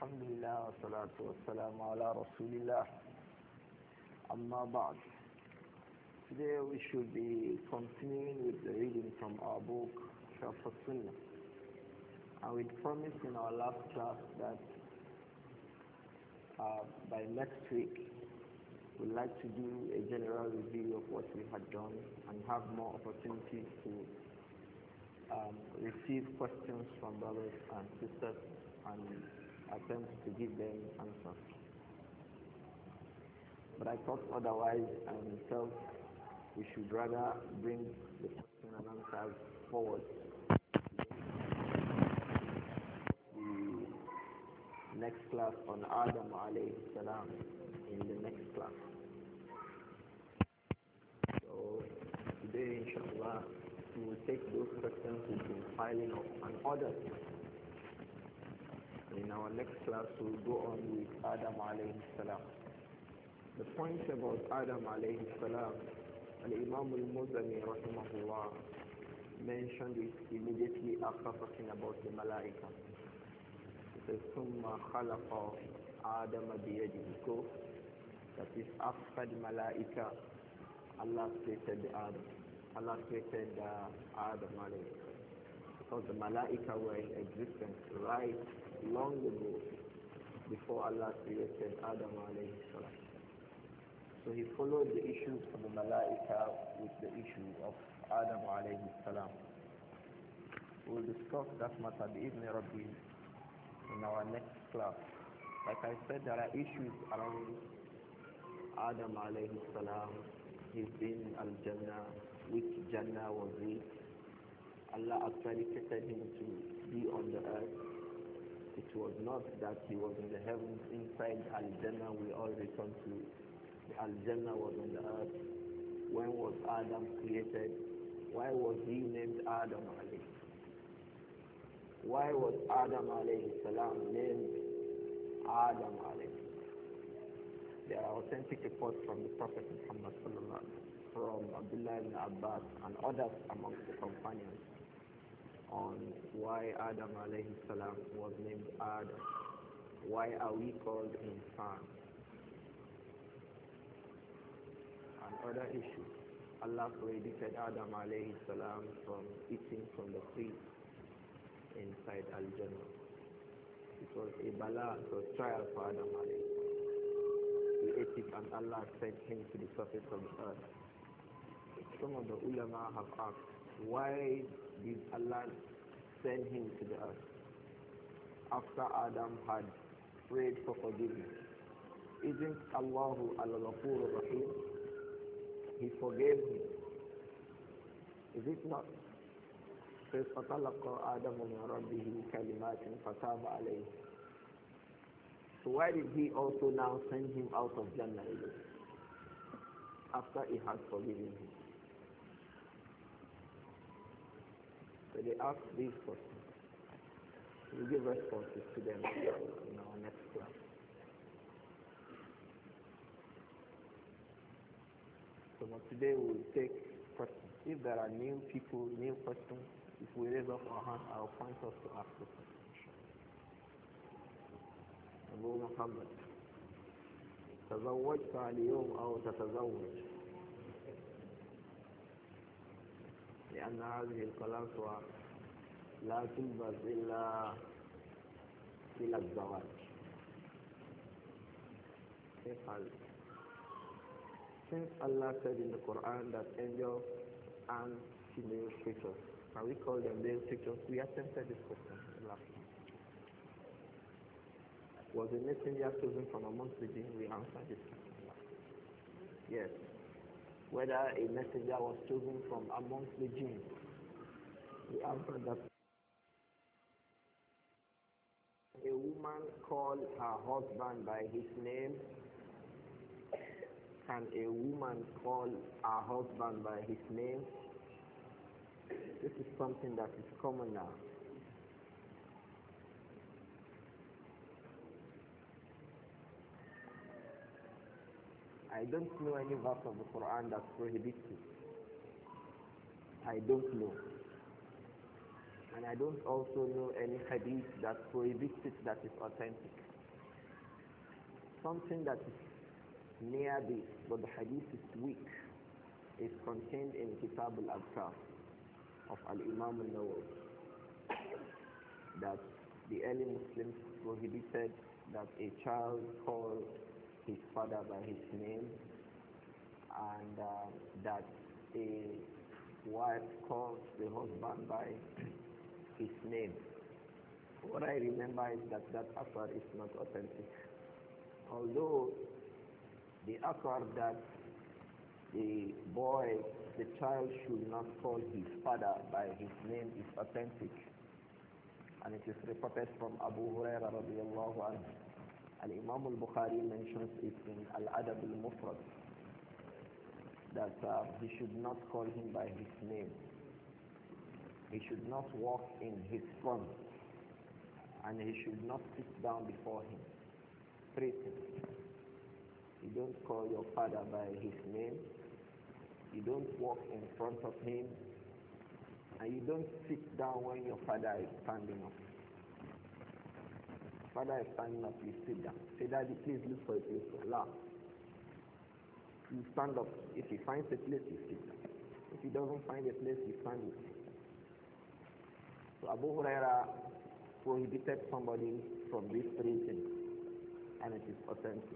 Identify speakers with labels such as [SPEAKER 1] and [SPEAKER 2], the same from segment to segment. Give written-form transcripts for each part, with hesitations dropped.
[SPEAKER 1] Alhamdulillah wa salatu wa salam ala Rasulillah. Amma ba'd. Today we should be continuing with the reading from our book, Sharh al-Sunnah. And we promised in our last class that by next week we'd like to do a general review of what we had done and have more opportunities to receive questions from brothers and sisters and attempt to give them answers. But I thought otherwise and felt we should rather bring the question and answers forward. The next class on Adam alayhi salam in the next class. So today inshallah we will take those questions we've been filing up and others. In our next class we'll go on with Adam alayhi salam. The point about Adam alayhi salam, Al-Imam al-Muzani rahimahullah mentioned it immediately after talking about the Malaika. It says, ثُمَّ خَلَقَ آدَمَ بِيَدِهِ. That is after the Malaika, Allah created Adam. Allah created Adam alayhi. Because the Malaika were in existence right long ago before Allah created Adam alayhi salam. So he followed the issues of the Malaika with the issue of Adam alayhi salam. We'll discuss that matter bi-idhni Rabbi in our next class. Like I said, there are issues around Adam alayhi salam, his being al-Jannah, which Jannah was it. Allah actually created him to be on the earth. It was not that he was in the heavens inside Al-Jannah we all return to. The Al-Jannah was on the earth. When was Adam created? Why was he named Adam alayhi? Why was Adam alayhi salam named Adam alayhi? There are authentic reports from the Prophet Muhammad sallallahu alaihi wasallam, from Abdullah ibn Abbas and others amongst the companions on why Adam alayhi salam was named Adam. Why are we called insan? And other issues. Allah prohibited Adam alayhi salam from eating from the tree inside Al-Jannah. It was a bala, it was trial for Adam alayhi salam. He ate it and Allah sent him to the surface of the earth. Some of the ulama have asked, why did Allah send him to the earth after Adam had prayed for forgiveness? Isn't Allahu al-Ghafur Rahim? He forgave him. Is it not? Says فَطَلَقَ آدَمُ مِنْ رَبِّهِ كَلِمَاتٍ فَتَابَ عَلَيْهِ. So why did he also now send him out of Jannah again after he had forgiven him? So they ask these questions. We'll give responses to them in our next class. So today we'll take questions. If there are new people, new questions, if we raise up our hand, I'll point us to ask the question. Abu Muhammad, تزوجت اليوم أو تتزوج؟ لأن هذه القلاصوة لا تلبس إلا إلى الزواج. كيف حالك؟ Since Allah said in the Quran that angels and female creatures, can we call them male creatures? We attempted this question last time. Was a messenger chosen from amongst the jinn? We answered this question last time. Yes. Whether a messenger was chosen from amongst the jinn, we answered that. A woman call her husband by his name. Can a woman call her husband by his name? This is something that is common now. I don't know any verse of the Quran that prohibits it. I don't know. And I don't also know any hadith that prohibits it that is authentic. Something that is near this, but the hadith is weak, is contained in Kitab al-Adkar of Al-Imam al-Nawawi, that the early Muslims prohibited that a child call his father by his name, and that a wife calls the husband by his name. What I remember is that that affair is not authentic. Although the affair that the child should not call his father by his name is authentic. And it is reported from Abu Hurairah radiallahu anhu. Al-Imam al-Bukhari mentions it in Al-Adab al-Mufrad, that he should not call him by his name. He should not walk in his front, and he should not sit down before him. Three things. You don't call your father by his name, you don't walk in front of him, and you don't sit down when your father is standing up. Father is standing up, you sit down. Say, Daddy, please look for a place to laugh. You stand up. If he finds a place, you sit down. If he doesn't find a place, you stand with him. So Abu Huraira prohibited somebody from these three things, and it is authentic.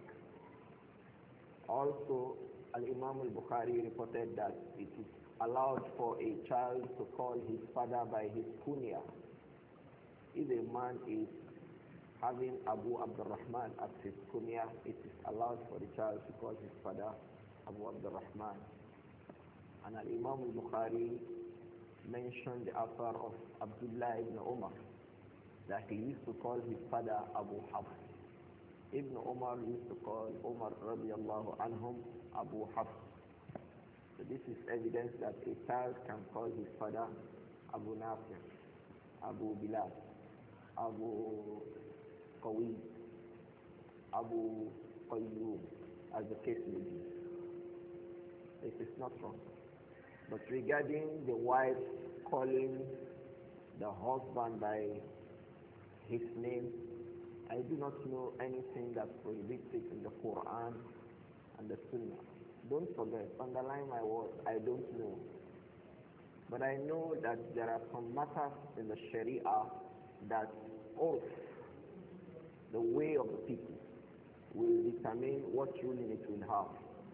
[SPEAKER 1] Also, Al-Imam al-Bukhari reported that it is allowed for a child to call his father by his kunya. If a man is having Abu Abdurrahman as his kunya, it is allowed for the child to call his father Abu Abdurrahman. And Al-Imam al-Bukhari mentioned the author of Abdullah ibn Umar, that he used to call his father Abu Hafs. Ibn Umar used to call Umar radiallahu anhum Abu Hafs. So this is evidence that a child can call his father Abu Nafi, Abu Bilal, Abu Qawi, Abu Qayyum, as the case may be. It is not wrong. But regarding the wife calling the husband by his name, I do not know anything that prohibits it in the Quran and the Sunnah. Don't forget, underline my word, I don't know. But I know that there are some matters in the Sharia that oath, the way of the people, will determine what ruling it will have.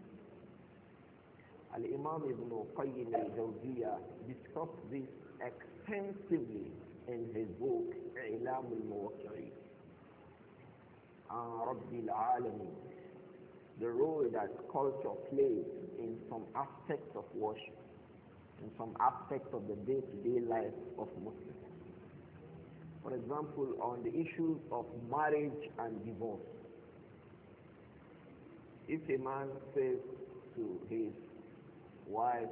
[SPEAKER 1] Al-Imam Ibn Qayyim al-Jawziyah discussed this extensively in his book, I'lam al-Muwaqqi'in an Rabbil Alameen, the role that culture plays in some aspects of worship, in some aspects of the day-to-day life of Muslims. For example, on the issues of marriage and divorce. If a man says to his wife,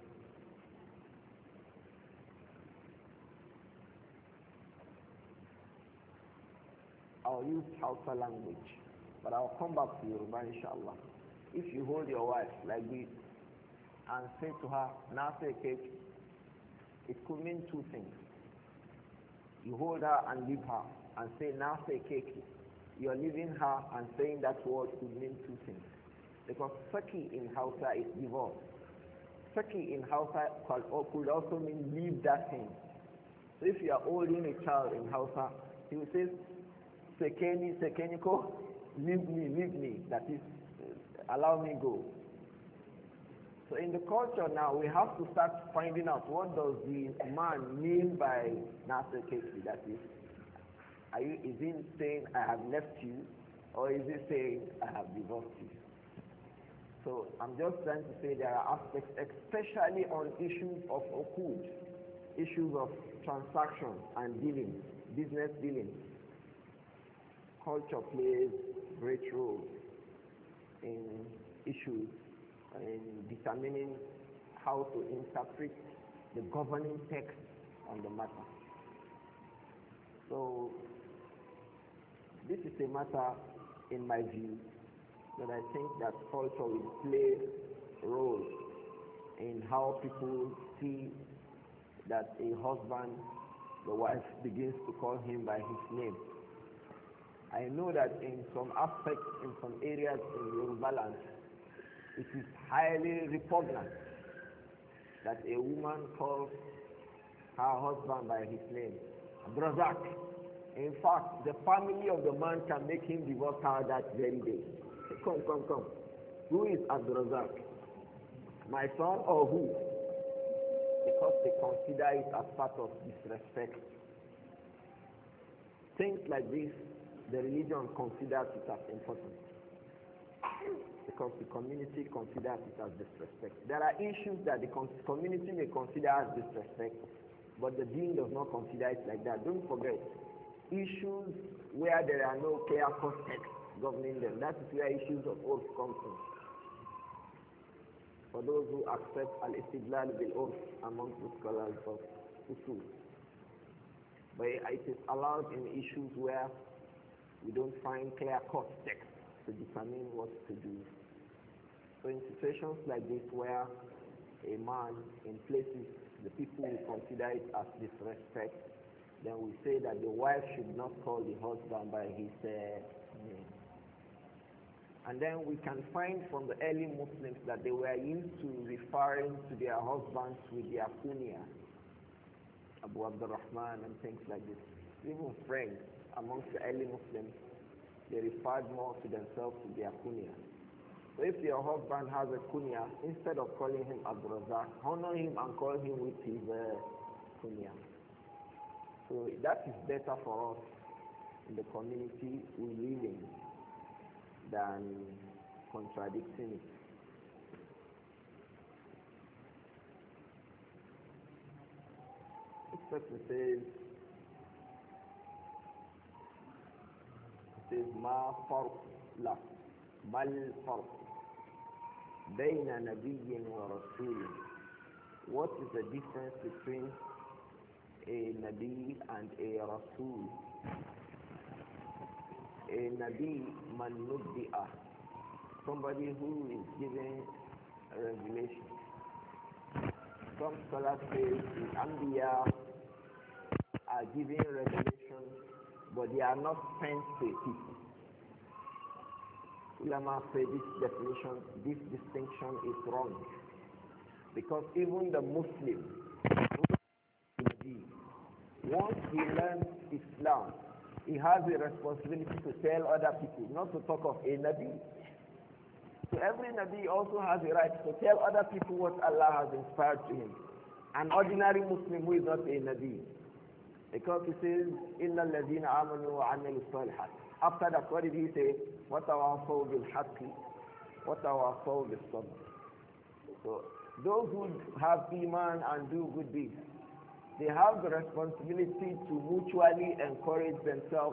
[SPEAKER 1] I'll use Hausa language, but I'll come back to Yoruba inshallah. If you hold your wife like this and say to her, Nase cake, it could mean two things. You hold her and leave her and say Nase cake. You're leaving her and saying that word could mean two things. Because Saki in Hausa is divorce. Saki in Hausa could also mean leave that thing. So if you are holding a child in Hausa, he will say, Sekeni, Sekeniko, leave me, that is, allow me go. So in the culture now, we have to start finding out what does the man mean by Nasir Keki, that is, is he saying, I have left you, or is he saying, I have divorced you? So I'm just trying to say there are aspects, especially on issues of uqud, issues of transaction and dealing, business dealing. Culture plays great role in issues, in determining how to interpret the governing text on the matter. So this is a matter, in my view, that I think that culture will play a role in how people see that a husband, the wife begins to call him by his name. I know that in some aspects, in some areas in Yoruba land, it is highly repugnant that a woman calls her husband by his name, Abdurazak. In fact, the family of the man can make him divorce her that very day. Say, come, come, come. Who is Abdurazak? My son or who? Because they consider it as part of disrespect. Things like this, the religion considers it as important. Because the community considers it as disrespect. There are issues that the community may consider as disrespect, but the deen does not consider it like that. Don't forget, issues where there are no clear-cut texts governing them, that is where issues of oath come from. For those who accept al-istidlal bil-urf amongst the scholars of usul. But it is allowed in issues where we don't find clear-cut text to determine what to do. So in situations like this where a man in places the people will consider it as disrespect, then we say that the wife should not call the husband by his name. And then we can find from the early Muslims that they were used to referring to their husbands with their kunya, Abu Abdurrahman and things like this. Even friends amongst the early Muslims, they referred more to themselves with their kunya. So if your husband has a kunya, instead of calling him Abdurazak, honor him and call him with his kunya. So that is better for us in the community we live in than contradicting it. This person says ما فرق لا ما الفرق بين نبي ورسول. What is the difference between a Nabi and a Rasul? A Nabi man nubbi'ah, somebody who is giving a revelation. Some scholars say the Anbiya are giving revelation, but they are not sent to people. Ulama say this definition, this distinction is wrong. Because even the Muslim, once he learns Islam, he has a responsibility to tell other people, not to talk of a Nabi. So every Nabi also has a right to tell other people what Allah has inspired to him. An ordinary Muslim who is not a Nabi. Because he says, إِلَّا الَّذِينَ آمَنُوا وَعَمِلُوا الصَّالِحَاتِ. After that, what did he say? وَتَوَافَوْا بِالْحَقِّ وَتَوَافَوْا بِالصَّبْرِ. So those who have Iman and do good deeds, they have the responsibility to mutually encourage themselves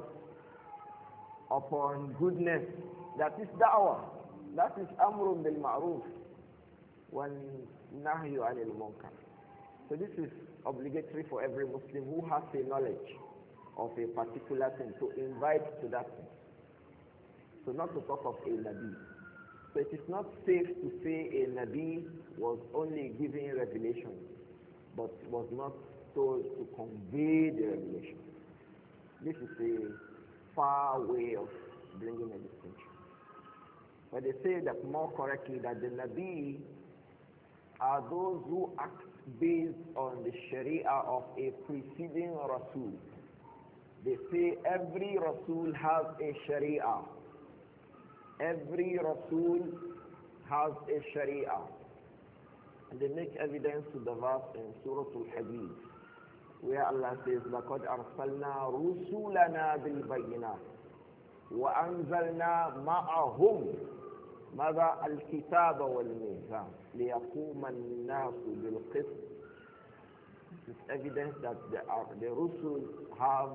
[SPEAKER 1] upon goodness. That is da'wah. That is amrun bil ma'ruf wa nahyu 'anil munkar. So this is obligatory for every Muslim who has a knowledge of a particular thing to invite to that thing. So not to talk of a Nabi. So it is not safe to say a Nabi was only giving revelation, but was not told to convey the revelation. This is a far way of bringing a distinction. But they say that more correctly that the Nabi are those who act based on the Sharia of a preceding Rasul. They say every Rasul has a Sharia. Every Rasul has a Sharia. And they make evidence to the verse in Surah Al-Hadid, where Allah says, لَقَدْ أَرْسَلْنَا رُسُولَنَا بِالْبَيِّنَاتِ وَأَنزَلْنَا مَعَهُمْ ماذا الكتاب والميزان ليقوم الناس بالقسط. This is evidence that the Rusul have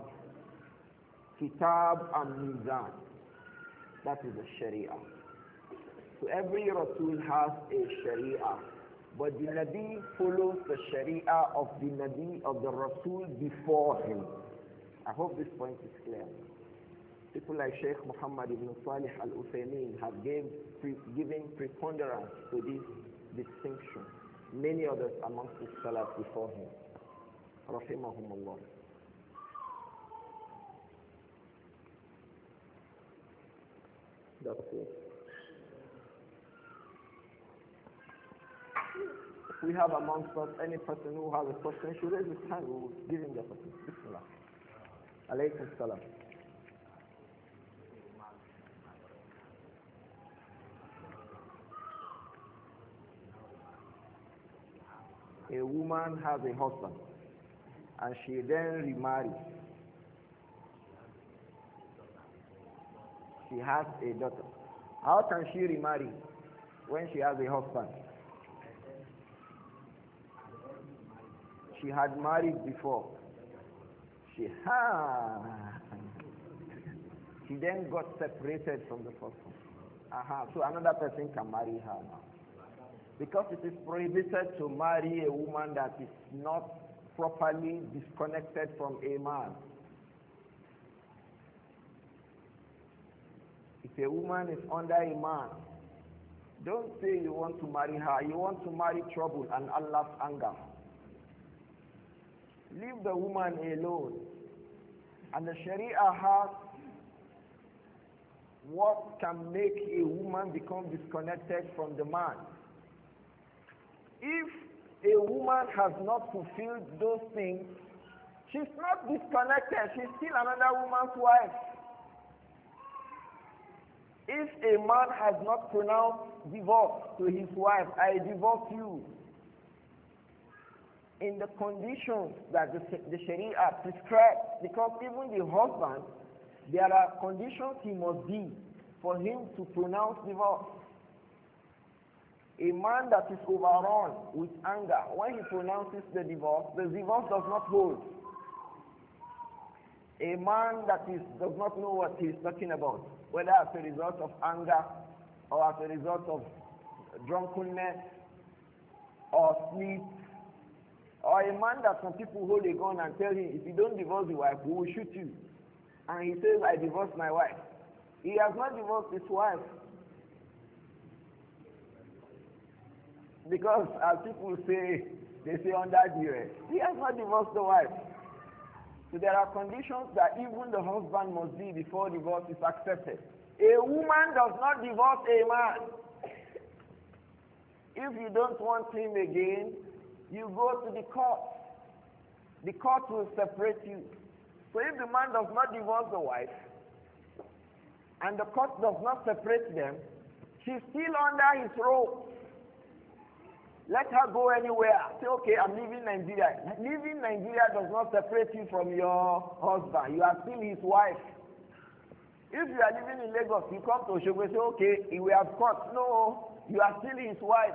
[SPEAKER 1] kitab and mizan. That is the Sharia. So every Rasul has a Sharia, but the Nabi follows the Sharia of the Nabi, of the Rasul before him. I hope this point is clear. People like Sheikh Muhammad ibn Salih al-Uthaymeen have given preponderance to this distinction. Many others amongst the scholars before him. Rahimahumullah. That's it. If we have amongst us any person who has a question, should raise his hand, we will give him the opportunity. Bismillah. Alaykum salam. A woman has a husband and she then remarries. She has a daughter. How can she remarry when she has a husband? She had married before. She then got separated from the first one. So another person can marry her now. Because it is prohibited to marry a woman that is not properly disconnected from a man. If a woman is under a man, don't say you want to marry her. You want to marry trouble and Allah's anger. Leave the woman alone. And the Sharia has what can make a woman become disconnected from the man. If a woman has not fulfilled those things, she's not disconnected. She's still another woman's wife. If a man has not pronounced divorce to his wife, I divorce you, in the conditions that the Sharia prescribes, because even the husband, there are conditions he must be for him to pronounce divorce. A man that is overrun with anger, when he pronounces the divorce does not hold. A man that does not know what he is talking about, whether as a result of anger or as a result of drunkenness or sleep, or a man that some people hold a gun and tell him, if you don't divorce your wife, we will shoot you. And he says, I divorced my wife. He has not divorced his wife. Because as people say, they say under duress. He has not divorced the wife. So there are conditions that even the husband must be before divorce is accepted. A woman does not divorce a man. If you don't want him again, you go to the court. The court will separate you. So if the man does not divorce the wife, and the court does not separate them, she's still under his rope. Let her go anywhere. Say, okay, I'm leaving Nigeria. Leaving Nigeria does not separate you from your husband. You are still his wife. If you are living in Lagos, you come to Oshogbo, say, okay, we have caught. No, you are still his wife.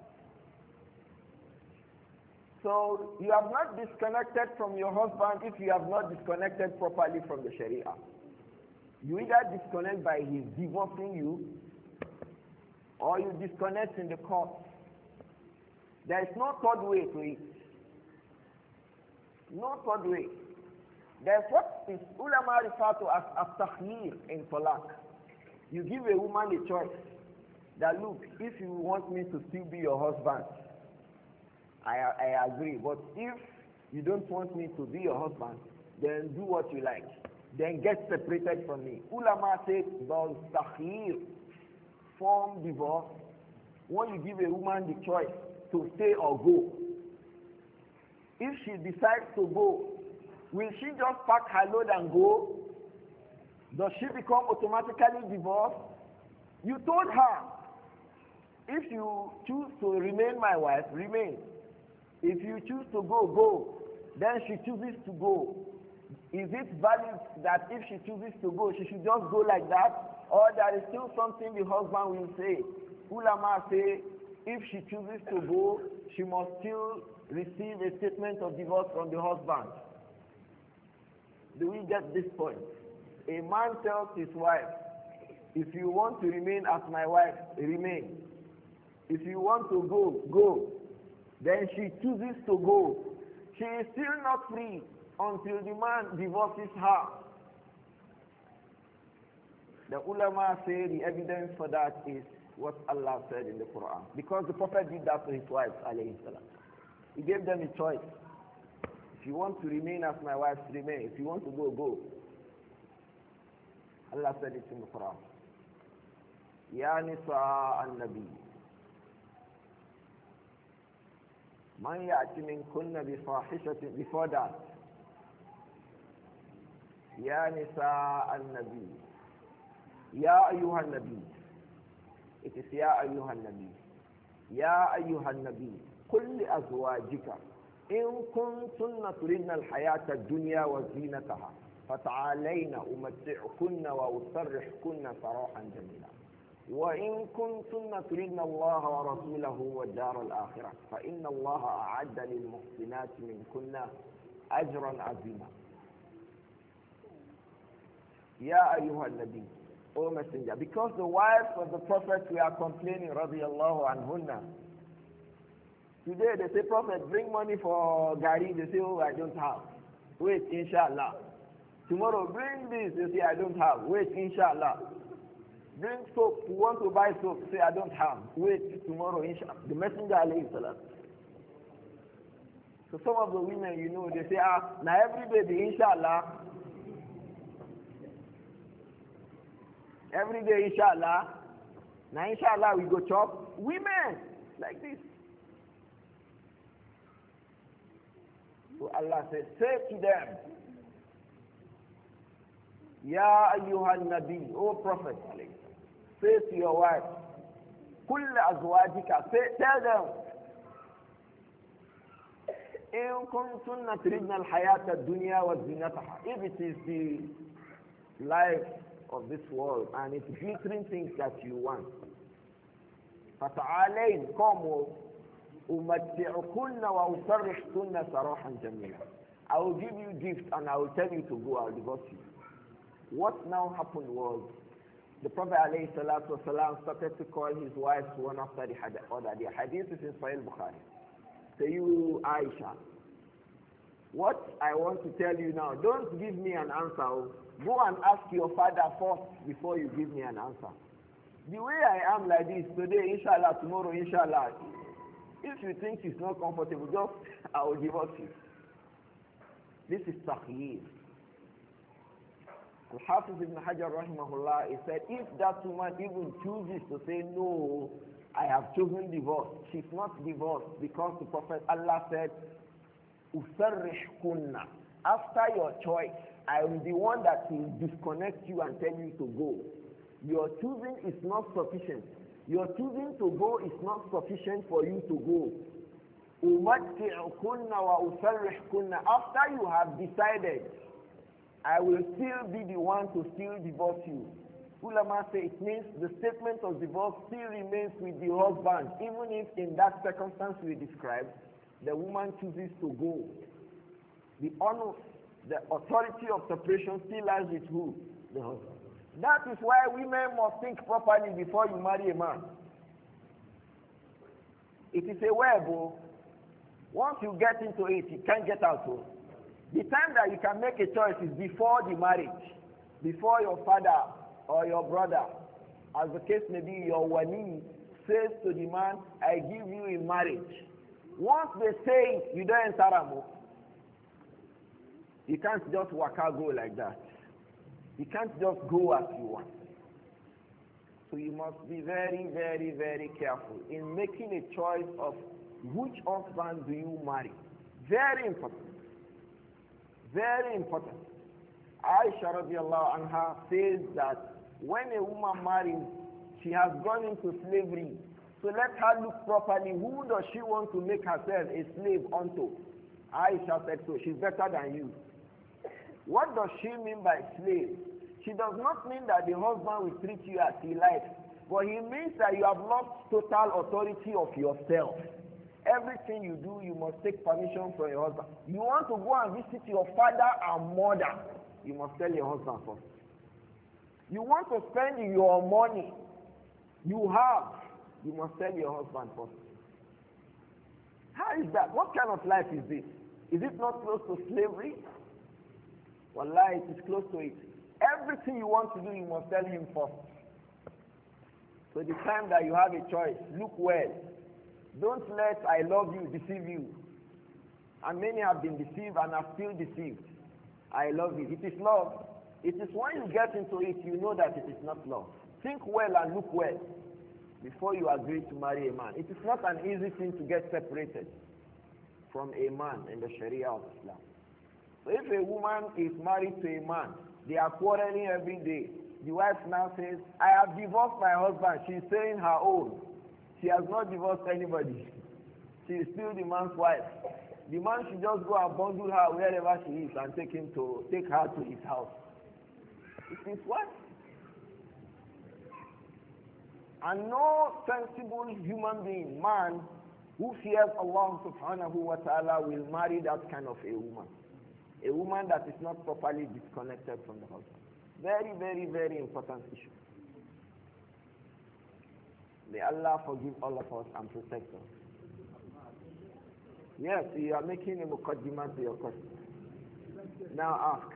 [SPEAKER 1] So you have not disconnected from your husband if you have not disconnected properly from the Sharia. You either disconnect by his divorcing you, or you disconnect in the court. There is no third way to it. No third way. There's what is ulama refer to as takhyir in talaq. You give a woman a choice that, look, if you want me to still be your husband, I agree. But if you don't want me to be your husband, then do what you like. Then get separated from me. Ulama says, does takhyir form divorce when you give a woman the choice to stay or go? If she decides to go, will she just pack her load and go? Does she become automatically divorced? You told her, if you choose to remain my wife, remain. If you choose to go, go. Then she chooses to go. Is it valid that if she chooses to go, she should just go like that? Or there is still something the husband will say? Ulama say, if she chooses to go, she must still receive a statement of divorce from the husband. Do we get this point? A man tells his wife, if you want to remain as my wife, remain. If you want to go, go. Then she chooses to go. She is still not free until the man divorces her. The ulama say the evidence for that is what Allah said in the Quran. Because the Prophet did that to his wife, alayhi salam. He gave them a choice. If you want to remain as my wife, remain. If you want to go, go. Allah said it in the Quran. يا نساء النبي من يأتي منكن بفاحشة before that يا نساء النبي يا أيها النبي it is يا أيها النبي يا أيها النبي قل لأزواجك إن كنتن تردن الحياة الدنيا وزينتها فتعالين أمتعكن وأسرحكن سراحا جميلا وإن كنتن تردن الله ورسوله والدار الآخرة فإن الله أعد للمحسنات منكن أجرا عظيما. يا أيها النبي, O Messenger, because the wives of the Prophet were complaining, radiyallahu anhunna. Today they say, Prophet, bring money for gari. They say, oh, I don't have. Wait, inshallah. Tomorrow, bring this. They say, I don't have. Wait, inshallah. Bring soap. You want to buy soap. Say, I don't have. Wait, tomorrow, inshallah. The Messenger, alayhi salam. So some of the women, you know, they say, now every day the inshallah. Every day, inshallah. Now, inshallah, we go chop. Women, like this. So Allah says, say to them, Ya ayyuhan nabi, O Prophet, say to your wife, Kull azwajika, tell them, In kuntunna turidna al-hayata ad-dunya wa zinataha. If it is the life of this world and it's glittering things that you want, fata'alayn, come, umatti'ukunna wa usarrihkunna sarahan jamila. I will give you gifts and I will tell you to go, I will divorce you. What now happened was, the Prophet ﷺ started to call his wives one after the other. The hadith is in Sahih Bukhari. Say, you Aisha, what I want to tell you now, don't give me an answer. Go and ask your father first before you give me an answer. The way I am like this, today, inshallah, tomorrow, inshallah, if you think it's not comfortable, just, I will divorce you. This is takhyeer. Al-Hafiz ibn Hajar rahimahullah, he said, if that woman even chooses to say, no, I have chosen divorce, she's not divorced because the Prophet Allah said, Usarrihkunna. After your choice, I am the one that will disconnect you and tell you to go. Your choosing is not sufficient. Your choosing to go is not sufficient for you to go. Umatti'ukunna wa usarrihkunna. After you have decided, I will still be the one to still divorce you. Ulama say it means the statement of divorce still remains with the husband, even if in that circumstance we described, the woman chooses to go. The honor, the authority of separation still lies with who? The husband. That is why women must think properly before you marry a man. It is a web. Once you get into it, you can't get out. The time that you can make a choice is before the marriage, before your father or your brother, as the case may be, your wali says to the man, I give you in marriage. Once they say it, you don't enter Ramo. You can't just waka go like that. You can't just go as you want. So you must be very, very, very careful in making a choice of which husband do you marry. Very important. Very important. Aisha radiallahu anha says that when a woman marries, she has gone into slavery. So let her look properly. Who does she want to make herself a slave unto? Aisha said so. She's better than you. What does she mean by slave? She does not mean that the husband will treat you as he likes. But he means that you have lost total authority of yourself. Everything you do, you must take permission from your husband. You want to go and visit your father and mother, you must tell your husband first. You want to spend your money you have, you must tell your husband first. How is that? What kind of life is this? Is it not close to slavery? Wallahi, it is close to it. Everything you want to do, you must tell him first. So the time that you have a choice, look well. Don't let I love you deceive you. And many have been deceived and are still deceived. I love you. It is love. It is when you get into it, you know that it is not love. Think well and look well before you agree to marry a man. It is not an easy thing to get separated from a man in the Sharia of Islam. So if a woman is married to a man, they are quarreling every day. The wife now says, I have divorced my husband. She is saying her own. She has not divorced anybody. She is still the man's wife. The man should just go and bundle her wherever she is and take her to his house. It is what? And no sensible human being, man, who fears Allah subhanahu wa ta'ala will marry that kind of a woman. A woman that is not properly disconnected from the husband. Very, very, very important issue. May Allah forgive all of us and protect us. Yes, you are making a muqaddimah to your question. Now ask.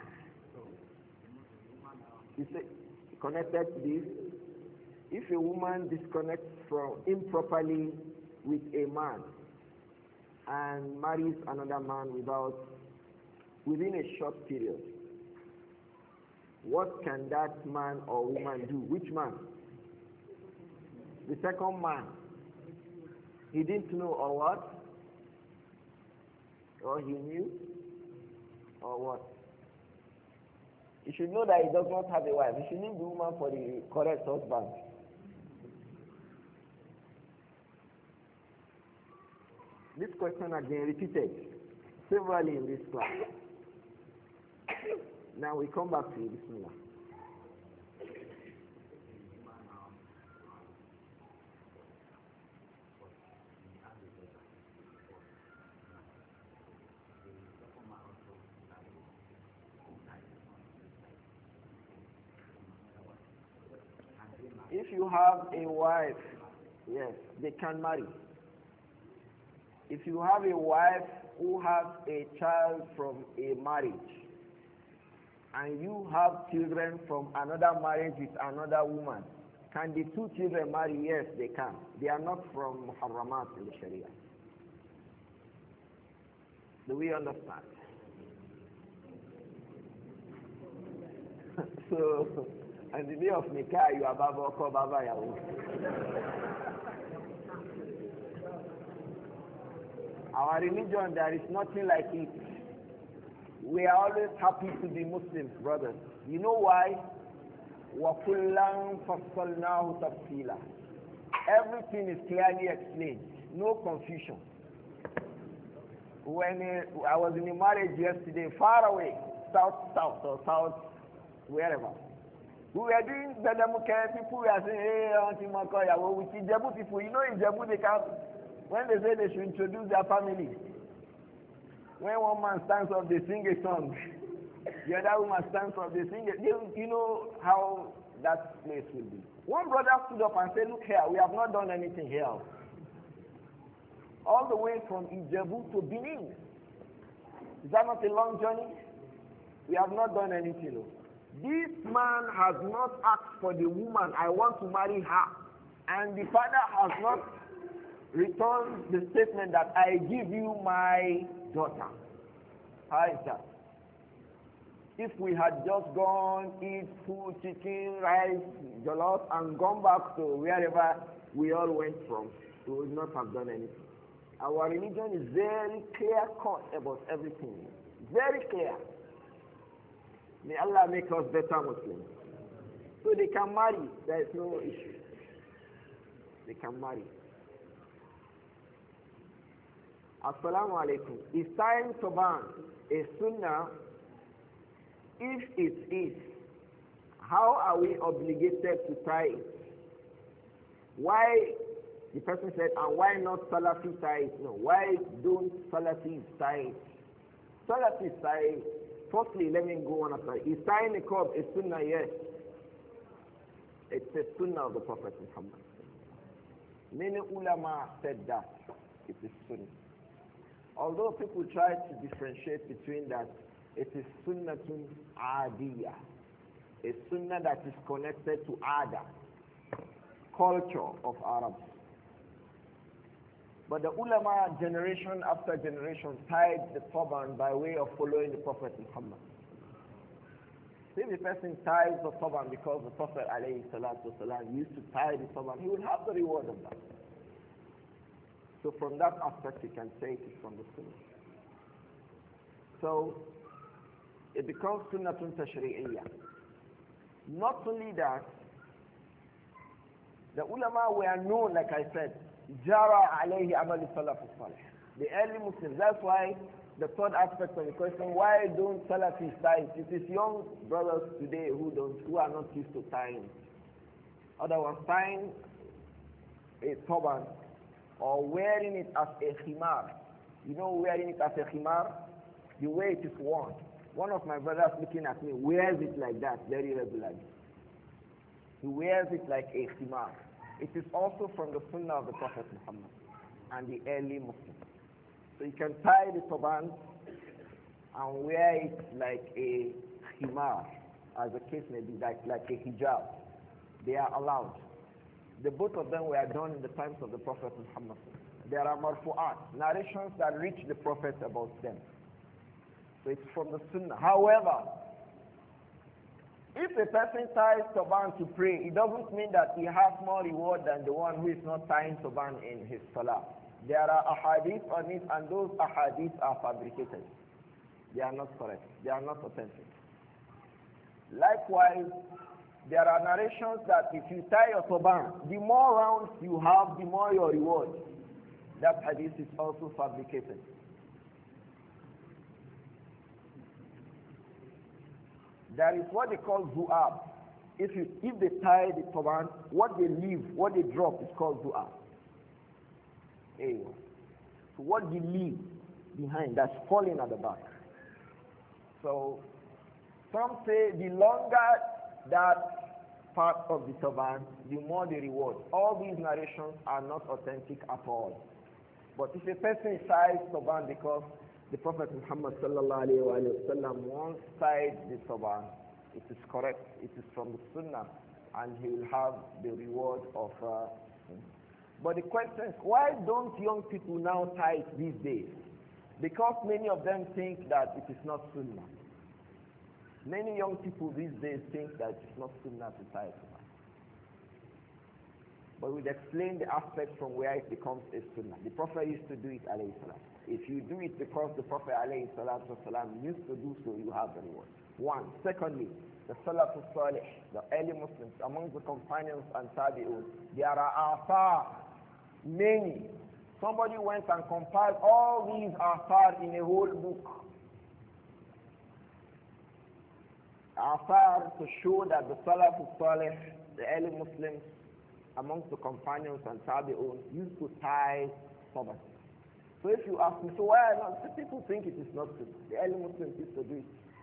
[SPEAKER 1] You say, connected to this, if a woman disconnects from improperly with a man and marries another man within a short period, what can that man or woman do? Which man? The second man. He didn't know or what? Or he knew? Or what? He should know that he does not have a wife. He should leave the woman for the correct husband. This question has been repeated severally in this class. Now we come back to Bismillah. If you have a wife, yes, they can marry. If you have a wife who has a child from a marriage, and you have children from another marriage with another woman, can the two children marry? Yes, they can. They are not from Muharramat in the Sharia. Do we understand? So, on the day of Nikah, you are Baba Oko Baba Yahoo. Our religion, there is nothing like it. We are always happy to be Muslims, brothers. You know why? وَكُلًّا فَصَّلْنَاهُ تَفْصِيلًا. Everything is clearly explained. No confusion. When I was in a marriage yesterday, far away, south or south, wherever. We were doing Bedemuke, people were saying, hey, Auntie Makoya, with Ijebu people, you know Ijebu, they can, when they say they should introduce their family, when one man stands up, they sing a song. The other woman stands up, they sing it. You know how that place will be. One brother stood up and said, look here, we have not done anything here. All the way from Ijebu to Benin. Is that not a long journey? We have not done anything. This man has not asked for the woman, I want to marry her. And the father has not returned the statement that I give you my daughter. How is that? If we had just gone, eat food, chicken, rice, jollof, and gone back to wherever we all went from, we would not have done anything. Our religion is very clear-cut about everything. Very clear. May Allah make us better Muslims. So they can marry. There is no issue. They can marry. Assalamu alaikum. Is tying turban a sunnah? If it is, how are we obligated to tie it? Why, the person said, and why not Salafi tie it? No, why don't Salafis tie it? Salafis tie it. Firstly, let me go on after. Is tying a cord a sunnah? Yes. It's a sunnah of the Prophet Muhammad. Many ulama said that it is sunnah. Although people try to differentiate between that, it is sunnatun adiyah, a sunnah that is connected to ada, culture of Arabs. But the ulama, generation after generation, tied the turban by way of following the Prophet Muhammad. So if a person ties the turban because the Prophet ﷺ used to tie the turban, he will have the reward of that. So from that aspect, you can say it is from the Sunnah. So it becomes Sunnatun Tashri'iyya. Not only that, the ulama were known, like I said, Jara alayhi amal salaf salih. The early Muslims, that's why the third aspect of the question, why don't Salafis tie it? It is young brothers today who are not used to tying. Otherwise, tying a turban or wearing it as a khimar. You know, wearing it as a khimar, the way it is worn. One of my brothers looking at me wears it like that very regularly. He wears it like a khimar. It is also from the Sunnah of the Prophet Muhammad and the early Muslims. So you can tie the turban and wear it like a khimar, as the case may be, like a hijab. They are allowed. The both of them were done in the times of the Prophet Muhammad. There are marfu'at, narrations that reach the Prophet about them. So it's from the Sunnah. However, if a person ties turban to pray, it doesn't mean that he has more reward than the one who is not tying turban in his salah. There are ahadith on it, and those ahadith are fabricated. They are not correct. They are not authentic. Likewise, there are narrations that if you tie your turban, the more rounds you have, the more your reward. That hadith is also fabricated. There is what they call zu'ab. If they tie the turban, what they leave, what they drop is called zu'ab. So what they leave behind, that's falling at the back. So some say the longer that part of the turban, the more the reward. All these narrations are not authentic at all. But if a person ties turban because the Prophet Muhammad sallallahu alayhi wa sallam once tied the turban, it is correct, it is from the Sunnah, and he will have the reward of But the question is, why don't young people now tie it these days? Because many of them think that it is not Sunnah. Many young people these days think that it's not Sunnah to tie it. But we'll explain the aspect from where it becomes a Sunnah. The Prophet used to do it, alayhi salam. If you do it because the Prophet alayhi salam used to do so, you have the reward. One. Secondly, the Salafus Salih, the early Muslims, among the companions and Tabi'un, there are athar, many. Somebody went and compiled all these athar in a whole book. Athar to show that the Salafus Salih, the early Muslims, amongst the companions and Tabi'un, used to tie turban. So if you ask me, so why not? So people think it is not good. The early Muslims used to do it.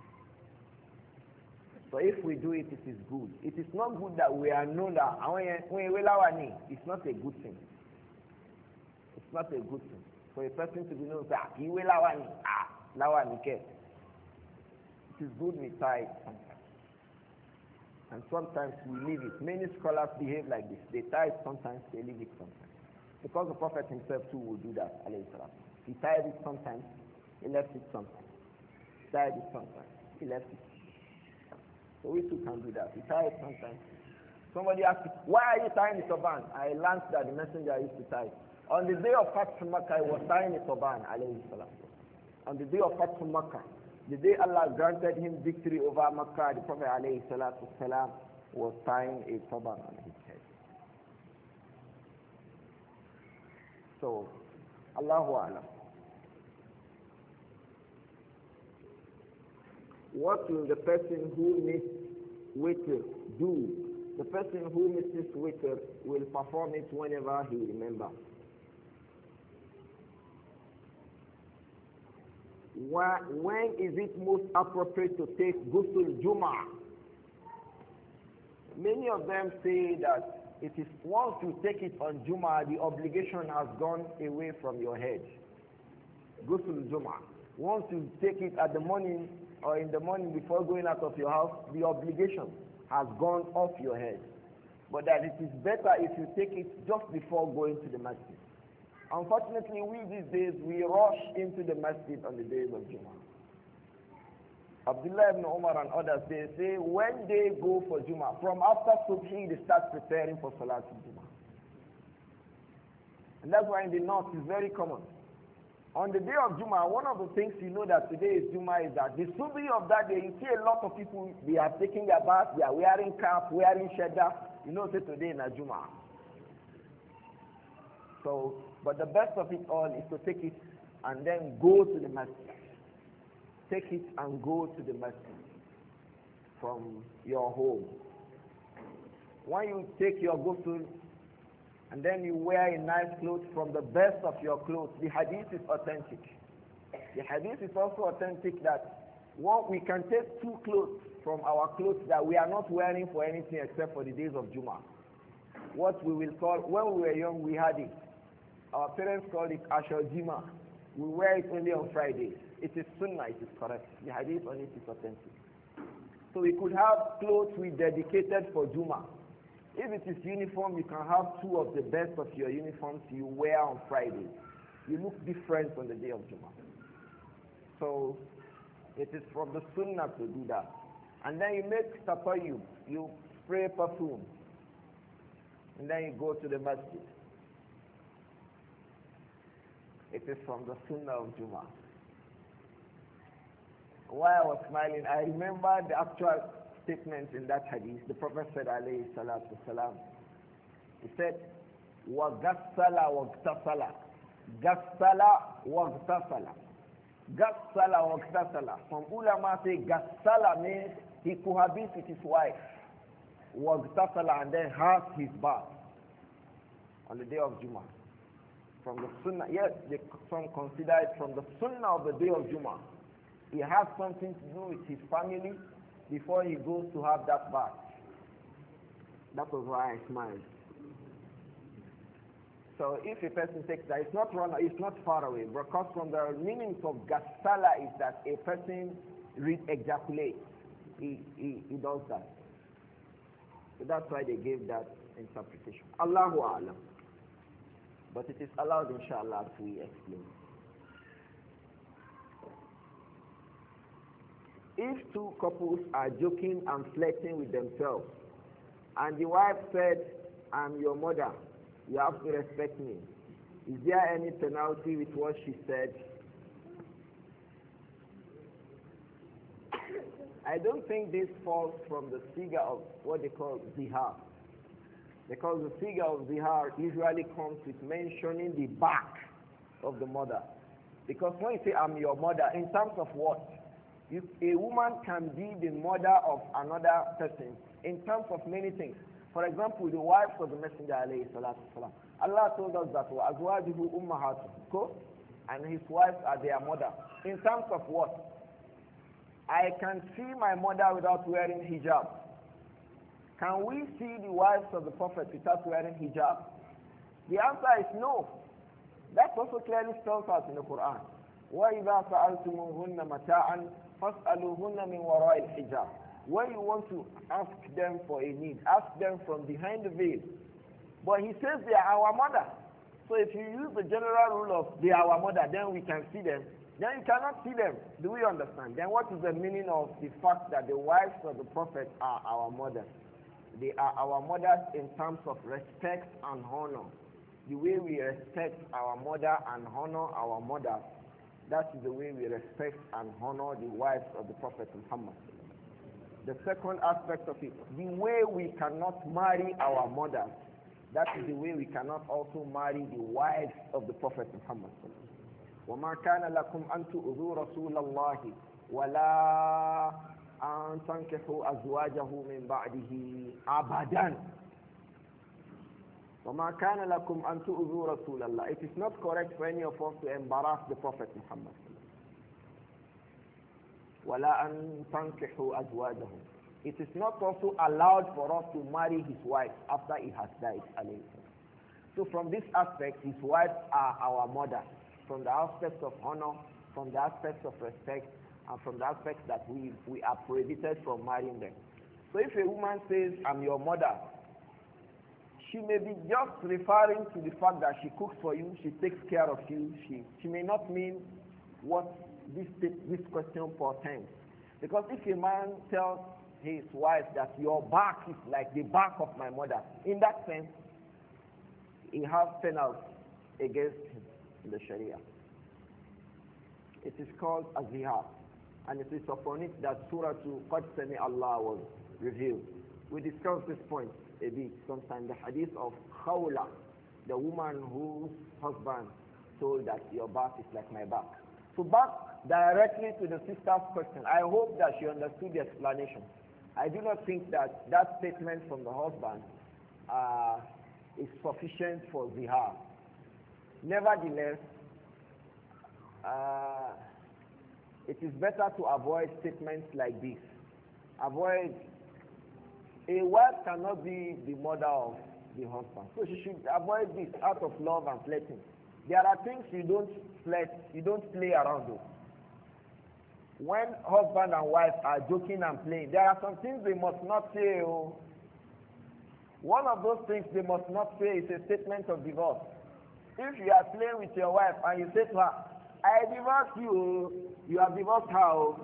[SPEAKER 1] So if we do it, it is good. It is not good that we are known that it's not a good thing. It's not a good thing. For a person to be known that he will it is good we tie it sometimes. And sometimes we leave it. Many scholars behave like this. They tie it sometimes, they leave it sometimes. Because the Prophet himself too will do that, alayhi salam. He tied it sometimes, he left it sometimes. He tied it sometimes, he left it. So we too can do that. We tie it sometimes. Somebody asked me, why are you tying the turban? I learned that the messenger used to tie it. On the day of Fatih Makkah, he was tying the turban, alayhi salam. On the day of Fatih Makkah, the day Allah granted him victory over Makkah, the Prophet alayhi salatu salam was tying a turban on his head. So, Allahu A'lam. What will the person who missed witr do? The person who misses witr will perform it whenever he remembers. When is it most appropriate to take Ghusl Jum'ah? Many of them say that it is once you take it on Jum'ah, the obligation has gone away from your head. Ghusl Jum'ah. Once you take it at the morning or in the morning before going out of your house, the obligation has gone off your head. But that it is better if you take it just before going to the masjid. Unfortunately, we these days, we rush into the masjid on the days of Jum'ah. Abdullah ibn Umar and others, they say when they go for Juma, from after Subhi, they start preparing for Salatul Juma. And that's why in the north it's very common. On the day of Juma, one of the things you know that today is Juma is that the Subhi of that day, you see a lot of people, they are taking their bath, they are wearing cap, wearing shedda. You know, say today in a Juma. So, but the best of it all is to take it and then go to the masjid. Take it and go to the masjid from your home. When you take your ghusl and then you wear a nice clothes from the best of your clothes, the hadith is authentic. The hadith is also authentic that we can take two clothes from our clothes that we are not wearing for anything except for the days of Juma. What we will call, when we were young, we had it. Our parents called it Ashur Jima. We wear it only on Fridays. It is sunnah, it is correct. The hadith on it is authentic. So we could have clothes we dedicated for Juma. If it is uniform, you can have two of the best of your uniforms you wear on Fridays. You look different on the day of Juma. So it is from the sunnah to do that. And then you make tapayyub, you spray perfume. And then you go to the masjid. It is from the sunnah of Juma. While I was smiling, I remember the actual statement in that hadith. The Prophet said, alayhi salatu salam, he said, وَغَسَّلَ وَاغْتَسَلَ غَسَّلَ وَاغْتَسَلَ غَسَّلَ وَاغْتَسَلَ. Some ulama say غَسَّلَ means he cohabits with his wife. وَاغْتَسَلَ, and then has his bath on the day of Juma. From the sunnah, yes, some consider it from the sunnah of the day of Juma. He has something to do with his family before he goes to have that bath. That was why I smiled. So if a person takes that, it's not wrong, it's not far away, because from the meanings of gassala is that a person ejaculates. He does that. So that's why they gave that interpretation. Allahu A'lam. But it is allowed, inshallah, to explain. If two couples are joking and flirting with themselves, and the wife said, I'm your mother, you have to respect me, is there any penalty with what she said? I don't think this falls from the figure of what they call zihar. Because the figure of zihar usually comes with mentioning the back of the mother. Because when you say, I'm your mother, in terms of what? A woman can be the mother of another person in terms of many things. For example, the wives of the Messenger alayhi salatu wasalam. Allah told us that وَأَزْوَاجُهُ أُمَّهَاتُهُ, and his wives are their mother. In terms of what? I can see my mother without wearing hijab. Can we see the wives of the Prophet without wearing hijab? The answer is no. That also clearly spells out in the Quran. وَإِذَا سَأَلْتُمُهُنَّ مَتَاعًا فَاسْأَلُوهُنَّ مِنْ وَرَاءِ الْحِجَابِ. When you want to ask them for a need, ask them from behind the veil. But he says they are our mother. So if you use the general rule of they are our mother, then we can see them. Then you cannot see them. Do we understand? Then what is the meaning of the fact that the wives of the Prophet are our mothers? They are our mothers in terms of respect and honor. The way we respect our mother and honor our mother, that is the way we respect and honor the wives of the Prophet Muhammad. The second aspect of it, the way we cannot marry our mothers, that is the way we cannot also marry the wives of the Prophet Muhammad. وَمَا كَانَ لَكُمْ أَن تُؤْذُوا رَسُولَ اللَّهِ وَلَا أَن تَنكِحُوا أَزْوَاجَهُ مِن بَعْدِهِ أَبَدًا. وَمَا كَانَ لَكُمْ أَن تُؤْذُوا رَسُولَ اللَّهِ. It is not correct for any of us to embarrass the Prophet Muhammad. وَلَا أَن تَنكِحُوا أَزْوَاجَهُ. It is not also allowed for us to marry his wife after he has died. So from this aspect, his wives are our mothers. From the aspects of honor, from the aspects of respect, and from the aspects that we are prohibited from marrying them. So if a woman says, I'm your mother, she may be just referring to the fact that she cooks for you, she takes care of you. She may not mean what this question portends. Because if a man tells his wife that your back is like the back of my mother, in that sense, he has penalty against him in the Sharia. It is called azihar, and it is upon it that Surah Qad Sami Allah was revealed. We discussed this point a bit sometime, the hadith of Khawla, the woman whose husband told that your back is like my back. So back directly to the sister's question. I hope that she understood the explanation. I do not think that that statement from the husband is sufficient for zihar. Nevertheless, it is better to avoid statements like this. Avoid. A wife cannot be the mother of the husband, so she should avoid this out of love and flirting. There are things you don't flirt, you don't play around with. When husband and wife are joking and playing, there are some things they must not say. Oh. One of those things they must not say is a statement of divorce. If you are playing with your wife and you say to her, I divorce you, you have divorced her. Oh.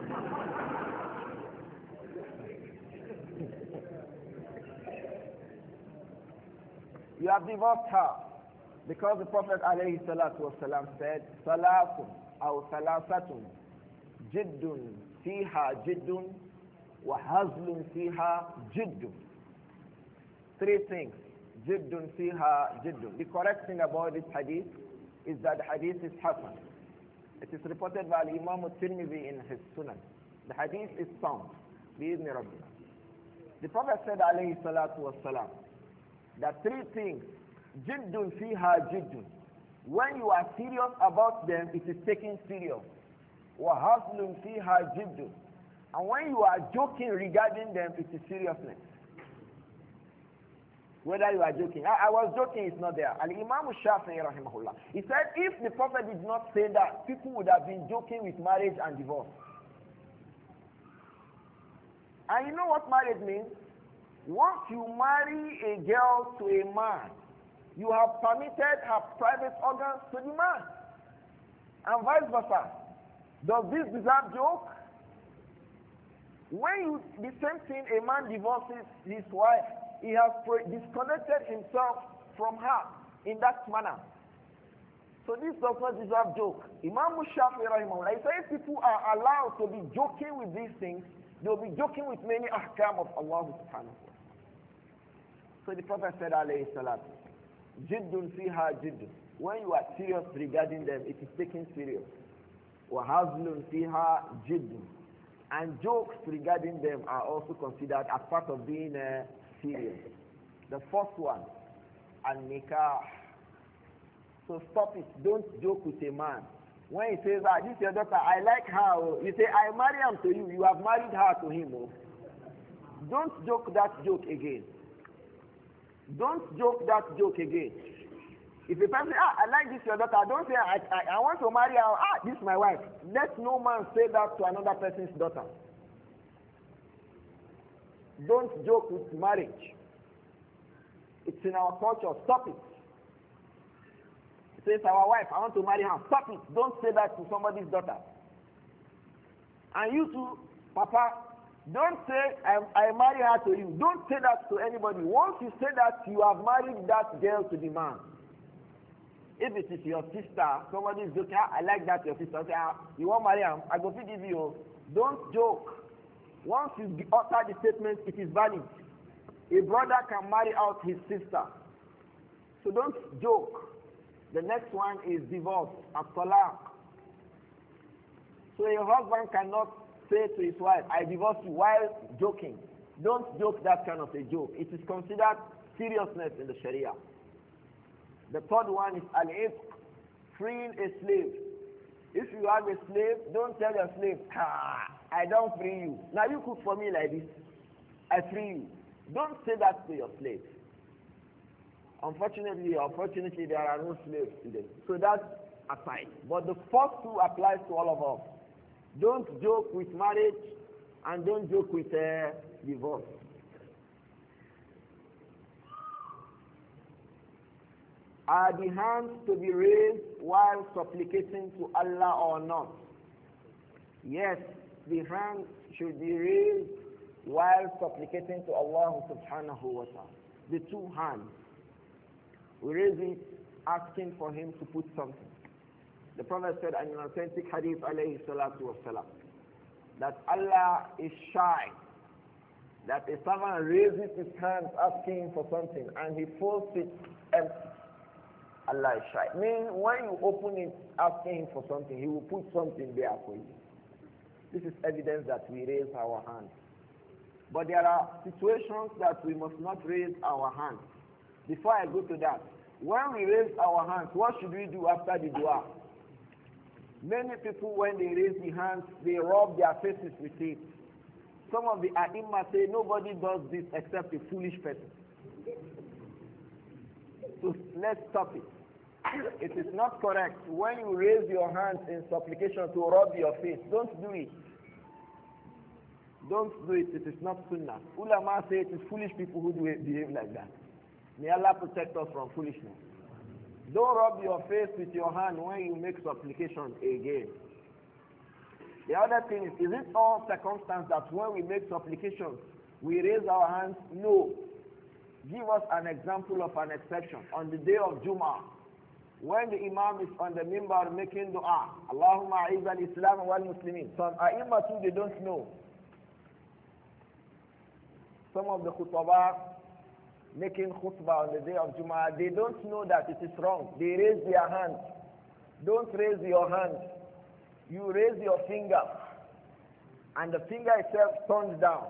[SPEAKER 1] You have divorced her. Because the Prophet ﷺ said, Salafun aw salasatun jiddun fiha jiddun wa hazlun fiha jiddun. Three things. Jiddun fiha jiddun. The correct thing about this hadith is that the hadith is hasan. It is reported by Imam al-Tirmidhi in his Sunan. The hadith is sound. Bi-idhni Rabbina. The Prophet said alayhi salatu wassalam that three things, jiddun fiha jiddun. When you are serious about them, it is taken serious. Wa haslun fiha jiddun. And when you are joking regarding them, it is seriousness. Whether you are joking. I was joking, it's not there. Al-Imam Shafi'i rahimahullah, he said if the Prophet did not say that, people would have been joking with marriage and divorce. And you know what marriage means? Once you marry a girl to a man, you have permitted her private organs to the man. And vice versa. Does this deserve joke? When the same thing, a man divorces his wife, he has disconnected himself from her in that manner. So this does not deserve joke. Imam Shafi'i rahimahullah, he says people are allowed to be joking with these things, they'll be joking with many ahkam of Allah subhanahu wa ta'ala. So the Prophet said, alayhi salam, jiddun fiha jiddun. When you are serious regarding them, it is taken serious. Wa hazlun fiha jiddun. And jokes regarding them are also considered as part of being serious. The first one, an-nikah. So stop it. Don't joke with a man. When he says, this is your daughter, I like her. You say, I marry him to you. You have married her to him. Oh. Don't joke that joke again. Don't joke that joke again. If a person say, I like this your daughter, don't say, I want to marry her. This is my wife. Let no man say that to another person's daughter. Don't joke with marriage. It's in our culture. Stop it. It says, our wife, I want to marry her. Stop it. Don't say that to somebody's daughter. And you too, Papa, don't say, I marry her to you. Don't say that to anybody. Once you say that, you have married that girl to the man. If it is your sister, somebody is joking, I like that your sister. Say, you want to marry her? I go to give you. Don't joke. Once you utter the statement, it is valid. A brother can marry out his sister. So don't joke. The next one is divorce, at-talaq. So a husband cannot say to his wife, I divorce you, while joking. Don't joke that kind of a joke. It is considered seriousness in the Sharia. The third one is al-itq, freeing a slave. If you have a slave, don't tell your slave, I don't free you. Now you cook for me like this, I free you. Don't say that to your slave. Unfortunately, there are no slaves today. So that's aside. But the first two applies to all of us. Don't joke with marriage and don't joke with divorce. Are the hands to be raised while supplicating to Allah or not? Yes, the hand should be raised while supplicating to Allah subhanahu wa ta'ala. The two hands. We raise it asking for him to put something. The Prophet said in an authentic hadith alayhi salatu wasalam, that Allah is shy. That a servant raises his hands asking for something and he folds it empty. Allah is shy. Meaning when you open it asking him for something, he will put something there for you. This is evidence that we raise our hands. But there are situations that we must not raise our hands. Before I go to that, when we raise our hands, what should we do after the dua? Many people, when they raise the hands, they rub their faces with it. Some of the ai say nobody does this except a foolish person. So let's stop it. It is not correct. When you raise your hands in supplication to rub your face, don't do it. Don't do it. It is not sunnah. Ulama say it is foolish people who behave like that. May Allah protect us from foolishness. Don't rub your face with your hand when you make supplication again. The other thing is it all circumstance that when we make supplications, we raise our hands? No. Give us an example of an exception. On the day of Jum'ah, when the Imam is on the minbar making dua, Allahumma a'izz al-Islam wal Muslimin. Some ai too, they don't know. Some of the khutbah making khutbah on the day of Jum'ah, they don't know that it is wrong. They raise their hand. Don't raise your hand. You raise your finger, and the finger itself turns down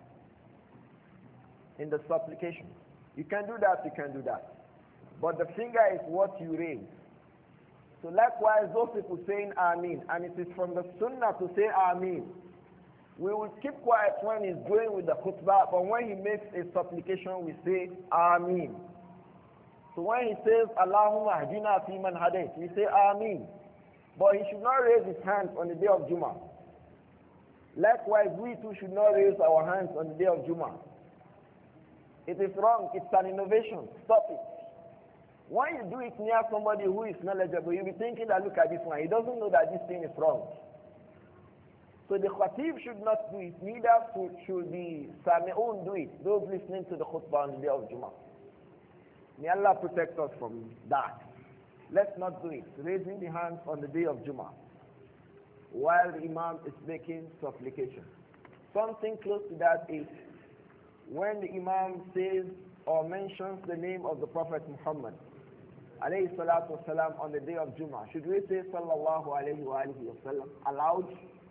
[SPEAKER 1] in the supplication. You can do that, you can do that. But the finger is what you raise. So likewise, those people saying Ameen, and it is from the Sunnah to say Ameen. We will keep quiet when he's going with the khutbah, but when he makes a supplication, we say Ameen. So when he says Allahumma hdina fi man hadayt, we say Ameen. But he should not raise his hands on the day of Jummah. Likewise, we too should not raise our hands on the day of Jummah. It is wrong. It's an innovation. Stop it. When you do it near somebody who is knowledgeable, you'll be thinking that, look at this one. He doesn't know that this thing is wrong. So the khatib should not do it. Neither should the sami'un do it. Those listening to the khutbah on the day of Jummah. May Allah protect us from that. Let's not do it. Raising the hands on the day of Jummah while the Imam is making supplication. Something close to that is when the Imam says or mentions the name of the Prophet Muhammad alayhi salatu wasalam on the day of Jummah. Should we say sallallahu alayhi wa alihi wasallam aloud?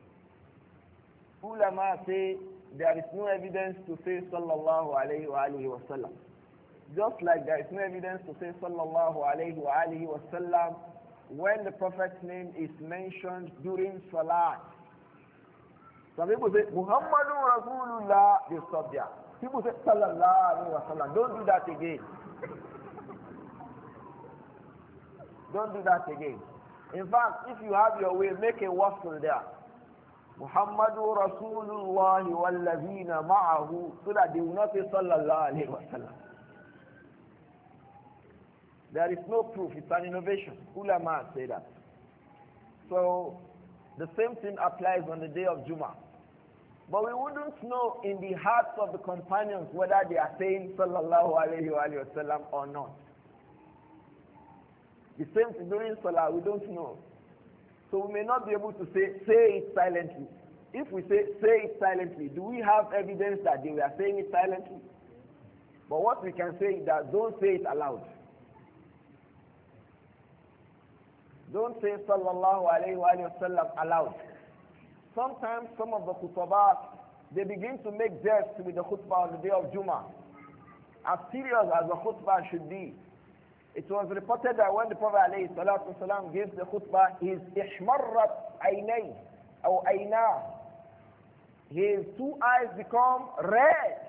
[SPEAKER 1] Ulama say there is no evidence to say sallallahu alayhi wa alihi wasallam. Just like there is no evidence to say sallallahu alayhi wa alihi wasallam when the Prophet's name is mentioned during salat. Some people say Muhammadun Rasulullah, they stop there. People say sallallahu alayhi wa sallam. Don't do that again. Don't do that again. In fact, if you have your way, make a wasl there. Muhammadun Rasulullah wal-ladhina ma'ahu, so that they will not say sallallahu alayhi wa sallam. There is no proof. It's an innovation. Ulama say that. So the same thing applies on the day of Jummah. But we wouldn't know in the hearts of the companions whether they are saying sallallahu alayhi wa sallam or not. The same thing during salah, we don't know. So we may not be able to say it silently. If we say it silently, do we have evidence that they were saying it silently? But what we can say is that don't say it aloud. Don't say sallallahu alayhi wa sallam aloud. Sometimes some of the khutbah, they begin to make jest with the khutbah on the day of Jummah. As serious as the khutbah should be. It was reported that when the Prophet alayhi salatu wasalam gives the khutbah, his ihmarrat aynay, or ayna, his two eyes become red.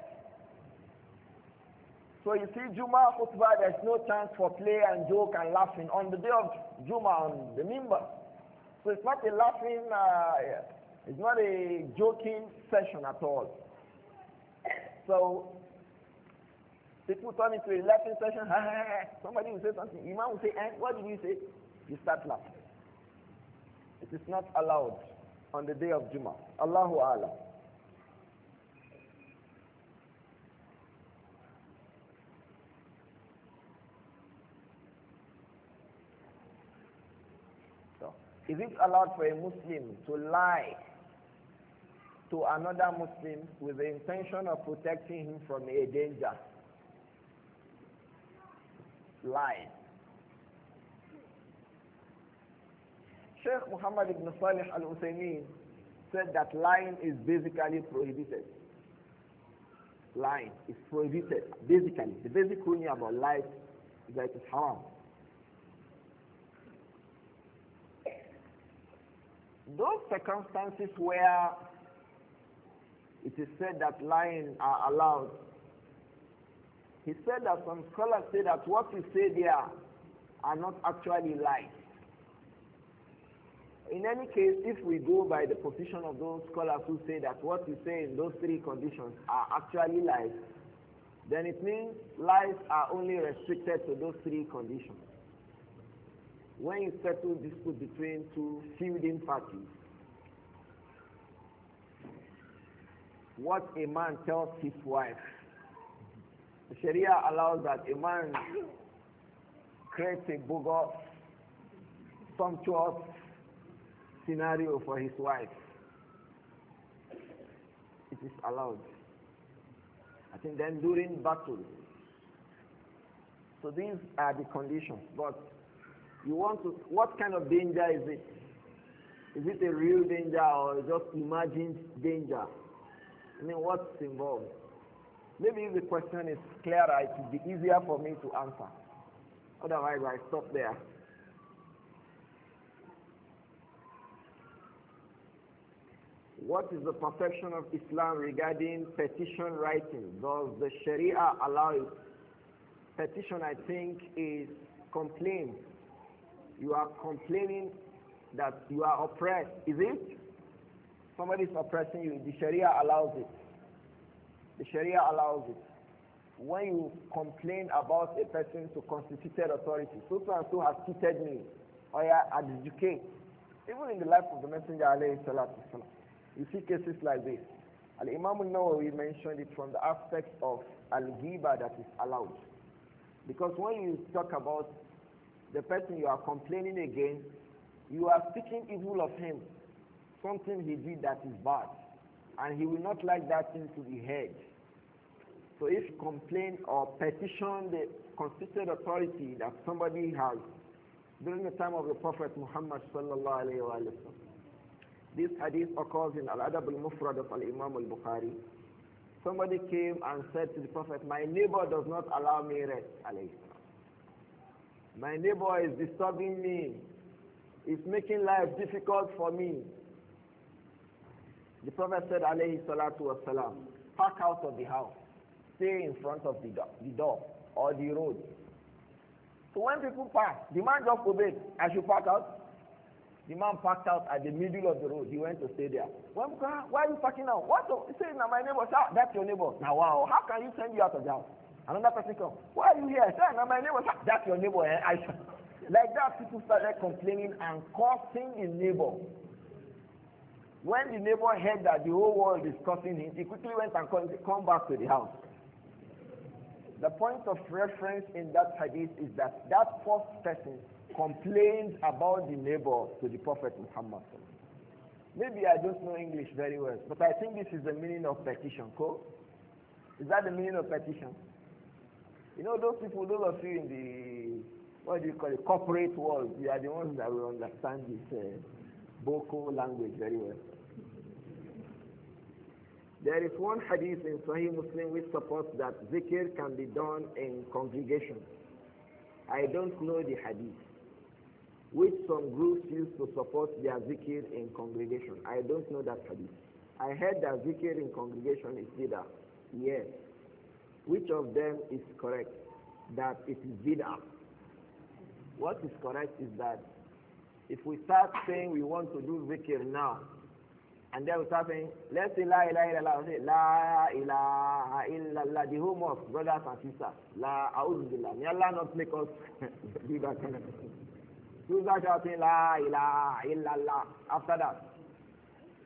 [SPEAKER 1] So you see, Jummah khutbah, there's no chance for play and joke and laughing on the day of Jummah on the minbar. So it's not a laughing, it's not a joking session at all. So people turn into a laughing session. Somebody will say something. Imam will say, what did you say? You start laughing. It is not allowed. on the day of Jummah. Allahu A'lam. So, is it allowed for a Muslim to lie to another Muslim with the intention of protecting him from a danger? Lie. Sheikh Muhammad ibn Salih al-Uthaymeen said that lying is basically prohibited. Lying is prohibited. Basically, the basic ruling about life is that it is haram. Those circumstances where it is said that lying are allowed, he said that some scholars say that what you say there are not actually lies. In any case, if we go by the position of those scholars who say that what you say in those three conditions are actually lies, then it means lies are only restricted to those three conditions. When you settle dispute between two feuding parties, what a man tells his wife, the Sharia allows that a man creates a bogus, sumptuous scenario for his wife. It is allowed. I think then during battle. So these are the conditions. But you want to, what kind of danger is it? Is it a real danger or just imagined danger? I mean, what's involved? Maybe if the question is clearer, it will be easier for me to answer. Otherwise, I stop there. What is the perfection of Islam regarding petition writing? Does the Sharia allow it? Petition, I think, is complaint. You are complaining that you are oppressed. Is it? Somebody is oppressing you. The Sharia allows it. The Sharia allows it. When you complain about a person to constituted authority, so and so has cheated me, or you adjudicate. Even in the life of the Messenger, alayhi salatu wasalam, you see cases like this. Al-Imam al-Nawawi mentioned it from the aspect of al-ghiba that is allowed. Because when you talk about the person you are complaining against, you are speaking evil of him, something he did that is bad, and he will not like that thing to be heard. So if you complain or petition the constituted authority that somebody has during the time of the Prophet Muhammad sallallahu alayhi wa sallam, this hadith occurs in Al-Adab al-Mufrad of Al-Imam al-Bukhari. Somebody came and said to the Prophet, my neighbor does not allow me rest, alayhi salam. My neighbor is disturbing me. It's making life difficult for me. The Prophet said, alayhi salatu wasalam, park out of the house. Stay in front of the door or the road. So when people pass, the man just obeyed. I should park out. The man parked out at the middle of the road. He went to stay there. Why are you parking now? What? He said, now my neighbor. Sir, that's your neighbor. Now wow, how can you send you out of the house? Another person comes. Why are you here? Sir, now my neighbor. Sir, that's your neighbor. Like that, people started complaining and cursing the neighbor. When the neighbor heard that the whole world is cursing him, he quickly went and come back to the house. The point of reference in that hadith is that that first person complained about the neighbor to the Prophet Muhammad. Maybe I don't know English very well, but I think this is the meaning of petition. Cool? Is that the meaning of petition? You know, those people, those of you in the, what do you call it, corporate world, you are the ones that will understand this Boko language very well. There is one hadith in Sahih Muslim which supports that zikr can be done in congregation. I don't know the hadith, which some groups use to support their zikr in congregation. I don't know that hadith. I heard that zikr in congregation is bid'ah. Yes. Which of them is correct? That it is bid'ah. What is correct is that if we start saying we want to do zikr now, and then we start saying, let's say la ilaha illallah, say la ilaha illallah, the whole mosque, brothers and sisters, la a'udhu billah. May Allah not make us do that kind of thing. So start shouting la ilaha illallah. After that,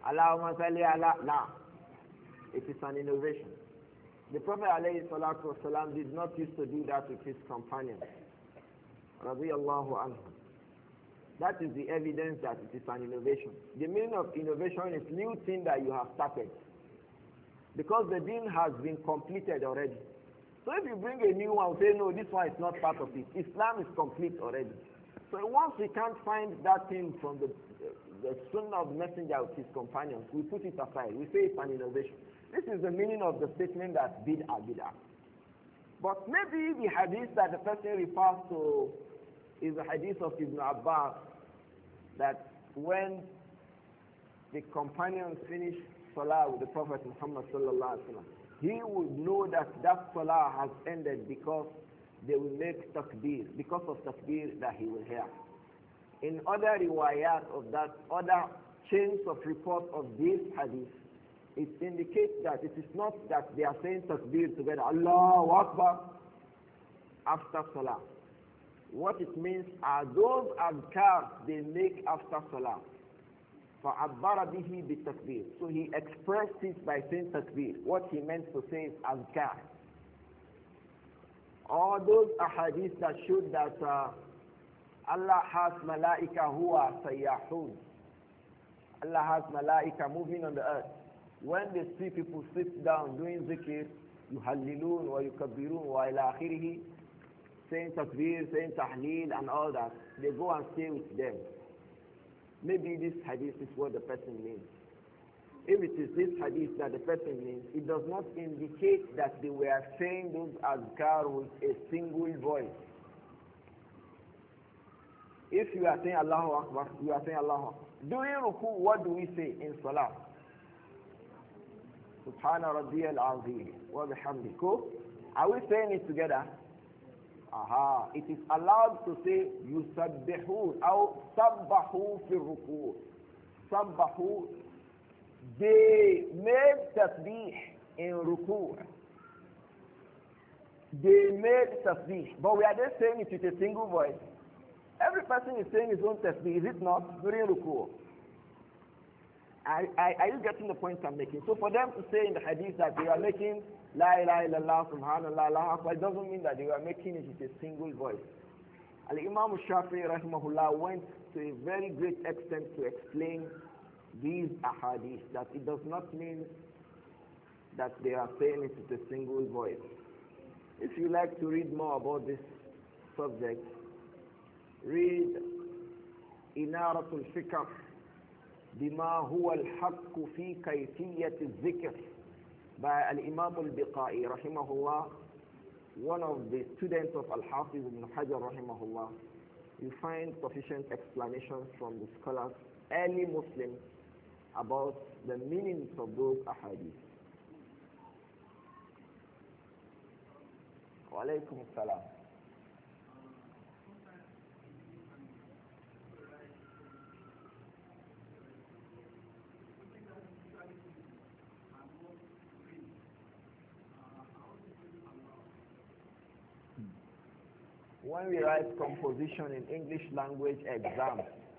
[SPEAKER 1] Allahumma salli ala, la. It is an innovation. The Prophet ﷺ did not used to do that with his companions. Radiyallahu anhu. That is the evidence that it is an innovation. The meaning of innovation is new thing that you have started. Because the deen has been completed already. So if you bring a new one, say no, this one is not part of it. Islam is complete already. So once we can't find that thing from the sunnah of the messenger with his companions, we put it aside. We say it's an innovation. This is the meaning of the statement that bid'ah, bid'ah. But maybe the hadith that the person refers to is the hadith of Ibn Abbas, that when the companions finished salah with the Prophet Muhammad sallallahu alaihi wasallam, he would know that that salah has ended because they will make takbir, because of takbir that he will hear. In other riwayat of that, other chains of report of this hadith, it indicates that it is not that they are saying takbir together, Allahu Akbar, after salah. What it means are those adhkar they make after salah. فَعَبَّرَ بِهِ بِالتَّكْبِيرِ. So he expressed it by saying takbir. What he meant to say is adhkar. All those ahadith that showed that Allah has malaika huwa sayyahun. Allah has malaika moving on the earth. When they see people sit down doing zikr, yuhallilun wa yukabbirun wa ila akhirih, saying takbir, saying tahleel and all that, they go and stay with them. Maybe this hadith is what the person means. If it is this hadith that the person means, it does not indicate that they were saying those azkar with a single voice. If you are saying Allahu Akbar, you are saying Allahu Akbar. During ruku, what do we say in salah? Subhana Rabbiyal Azim wa bihamdihi. Are we saying it together? Aha, it is allowed to say yusabbihun or sabbahu fi ruku. Sabbahu, they made tasbih in ruku. They made tasbih, but we are just saying it with a single voice. Every person is saying his own tasbih, is it not? During ruku. Are you getting the point I'm making? So for them to say in the hadith that they are making La ilaha illallah, subhanallah, Allah Akbar, it doesn't mean that they were making it with a single voice. Al-Imam Shafi'i rahimahullah went to a very great extent to explain these ahadith, that it does not mean that they are saying it with a single voice. If you like to read more about this subject, read Inaratul Fikr بما هو الحق في كيفية الذكر by Al-Imam Al-Biqai rahimahullah, one of the students of Al-Hafiz ibn Hajar rahimahullah. You find sufficient explanations from the scholars, early Muslims, about the meanings of those ahadith. Wa alaykum as-salam. When we write composition in English language exams,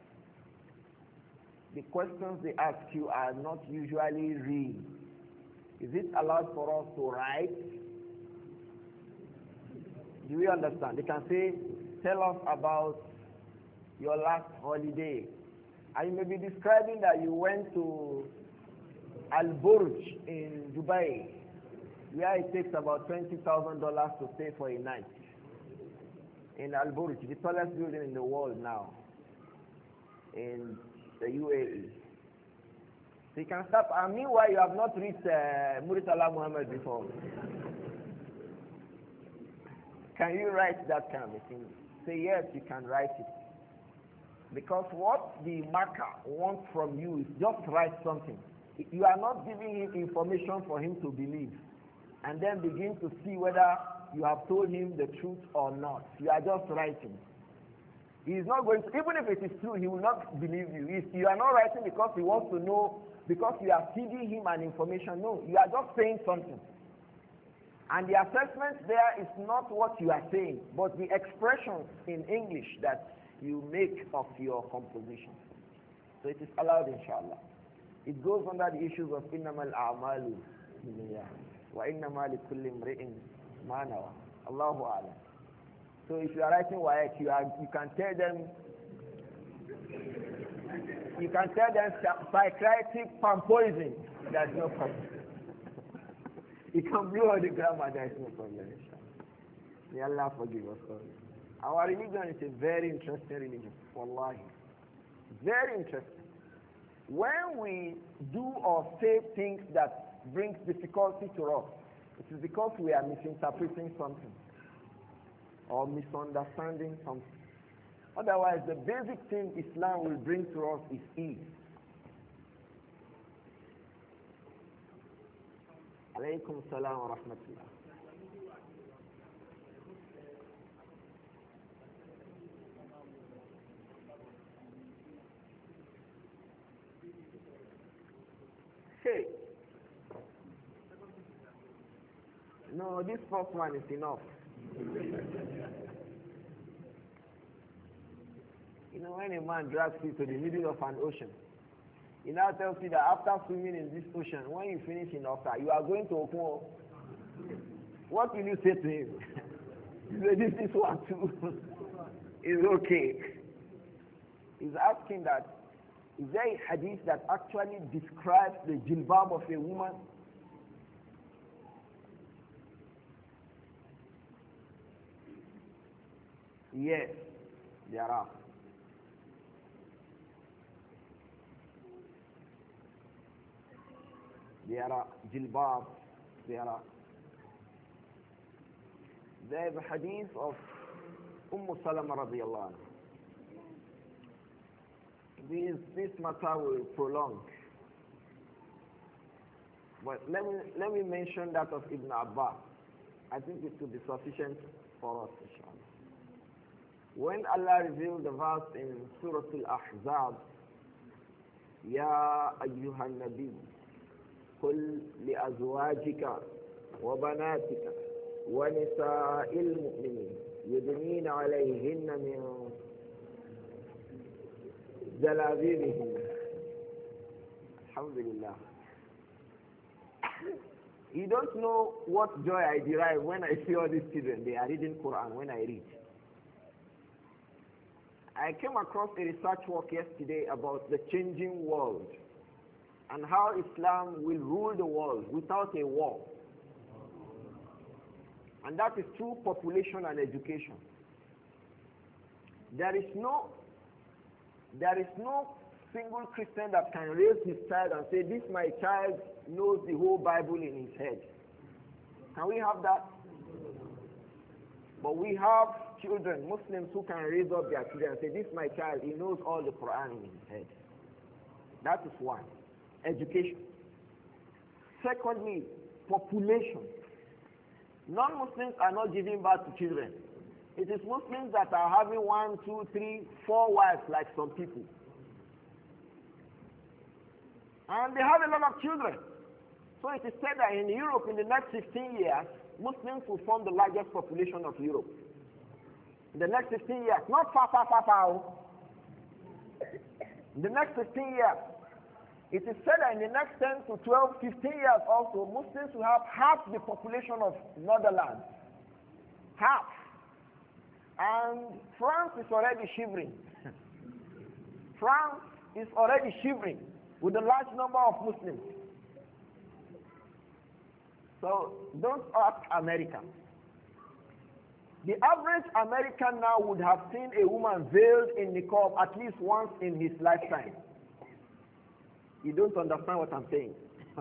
[SPEAKER 1] the questions they ask you are not usually real. Is it allowed for us to write? Do we understand? They can say, tell us about your last holiday. And you may be describing that you went to Al Burj in Dubai, where it takes about $20,000 to stay for a night. In Al Burj, the tallest building in the world now, in the UAE. So you can start, and meanwhile you have not reached Muritala Muhammad before. Can you write that kind of thing? Say yes, you can write it. Because what the marker wants from you is just write something. You are not giving him information for him to believe, and then begin to see whether you have told him the truth or not. You are just writing. He is not going to, even if it is true, he will not believe you. You are not writing because he wants to know, because you are feeding him an information. No, you are just saying something. And the assessment there is not what you are saying, but the expressions in English that you make of your composition. So it is allowed, inshallah. It goes under the issues of innamal a'malu wa innama likulli imri'in ma nawa. Allahu a'lam. So if you are writing WAEC, you can tell them psychiatric pampoising. There's no problem. You can blow out the grammar, there's no problem. May Allah forgive us all. Our religion is a very interesting religion. Wallahi. Very interesting. When we do or say things that brings difficulty to us, it is because we are misinterpreting something or misunderstanding something. Otherwise, the basic thing Islam will bring to us is ease. Alaykum salam wa rahmatullah. Hey. No, this first one is enough. You know, when a man drags you to the middle of an ocean, he now tells you that after swimming in this ocean, when you finish in Oka, you are going to Okuo. What will you say to him? You say, this is one too. It's okay. He's asking that, is there a hadith that actually describes the jilbab of a woman? Yes, there are. There are jilbab, there are. There is a hadith of Salama radiallahu anha. This matter will prolong. But let me mention that of Ibn Abbas. I think it will be sufficient for us, inshallah. When Allah revealed the verse in Surah Al-Ahzab, Ya ayyuhan nabi, قل لأزواجك وبناتك ونساء المؤمنين يدنين عليهن من جلابيبهن. Alhamdulillah. You don't know what joy I derive when I see all these children. They are reading Quran when I read. I came across a research work yesterday about the changing world and how Islam will rule the world without a war. And that is through population and education. There is no single Christian that can raise his child and say, this my child knows the whole Bible in his head. Can we have that? But we have children, Muslims, who can raise up their children and say, this my child, he knows all the Quran in his head. That is one. Education. Secondly, population. Non-Muslims are not giving birth to children. It is Muslims that are having 1, 2, 3, 4 wives like some people. And they have a lot of children. So it is said that in Europe, in the next 15 years, Muslims will form the largest population of Europe. In the next 15 years, not far. In the next 15 years, it is said that in the next 10 to 12, 15 years also, Muslims will have half the population of Netherlands. Half. And France is already shivering. France is already shivering with a large number of Muslims. So don't ask America. The average American now would have seen a woman veiled in niqab at least once in his lifetime. You don't understand what I'm saying.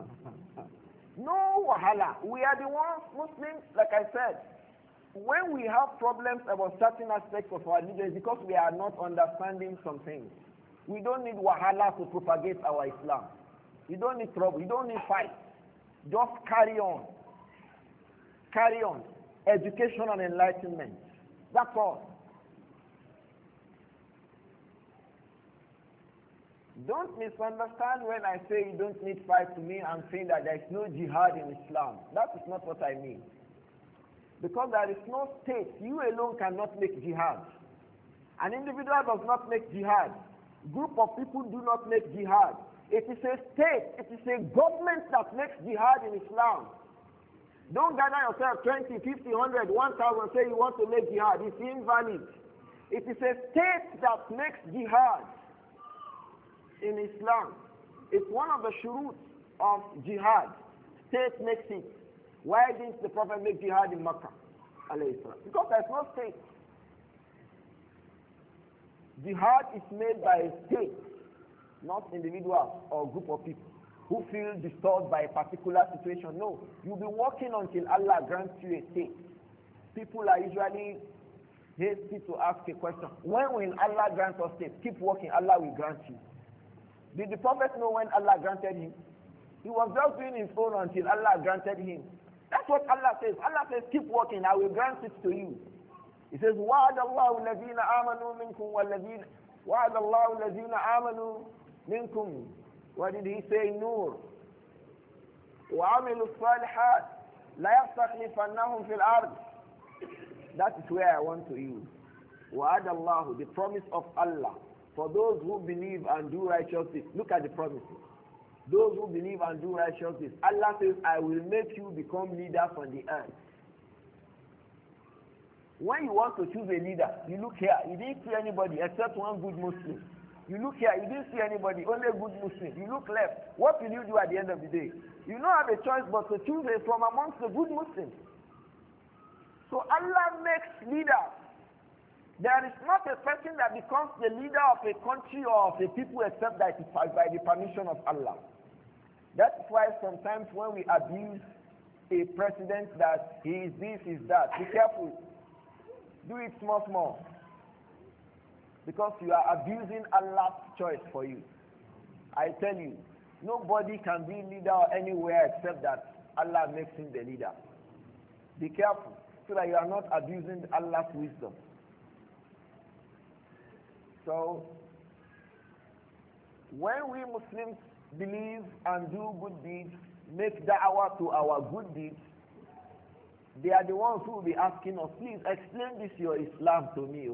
[SPEAKER 1] No wahala. We are the ones, Muslims, like I said, when we have problems about certain aspects of our religion, it's because we are not understanding some things. We don't need wahala to propagate our Islam. You don't need trouble. You don't need fight. Just carry on. Carry on. Education and enlightenment. That's all. Don't misunderstand when I say you don't need fight to me. I'm saying that there is no jihad in Islam. That is not what I mean. Because there is no state. You alone cannot make jihad. An individual does not make jihad. Group of people do not make jihad. It is a state, it is a government that makes jihad in Islam. Don't gather yourself 20, 50, 100, 1,000, say you want to make jihad. It's invalid. It is a state that makes jihad in Islam. It's one of the shurut of jihad. State makes it. Why didn't the Prophet make jihad in Makkah? Because there's no state. Jihad is made by a state, not individuals or group of people who feel disturbed by a particular situation. No, you'll be working until Allah grants you a state. People are usually hasty to ask a question. When will Allah grant us state? Keep working, Allah will grant you. Did the Prophet know when Allah granted him? He was just doing his own until Allah granted him. That's what Allah says. Allah says, keep working, I will grant it to you. He says, وَعَدَ اللَّهُ الَّذِينَ آمَنُوا مِنْكُمْ وَالَّذِينَ وَعَدَ اللَّهُ الَّذِينَ آمَنُوا مِنْكُمْ. What did he say? Nur. وَعَمِلُوا الصَّالِحَاتِ لَا يَسْتَخْلِفَنَّهُمْ فِي الْأَرْضِ. That is where I want to use. وَعَدَ اللَّهُ, the promise of Allah, for those who believe and do righteousness. Look at the promises. Those who believe and do righteousness. Allah says, I will make you become leaders on the earth. When you want to choose a leader, you look here, you didn't see anybody except one good Muslim. You look here, you didn't see anybody, only a good Muslim. You look left, what will you do at the end of the day? You don't have a choice but to choose from amongst the good Muslims. So Allah makes leaders. There is not a person that becomes the leader of a country or of a people except that it is by the permission of Allah. That's why sometimes when we abuse a president that he is this, he is that, be careful. Do it small. Because you are abusing Allah's choice for you. I tell you, nobody can be leader anywhere except that Allah makes him the leader. Be careful so that you are not abusing Allah's wisdom. So, when we Muslims believe and do good deeds, make da'wah to our good deeds, they are the ones who will be asking us, please explain this your Islam to me.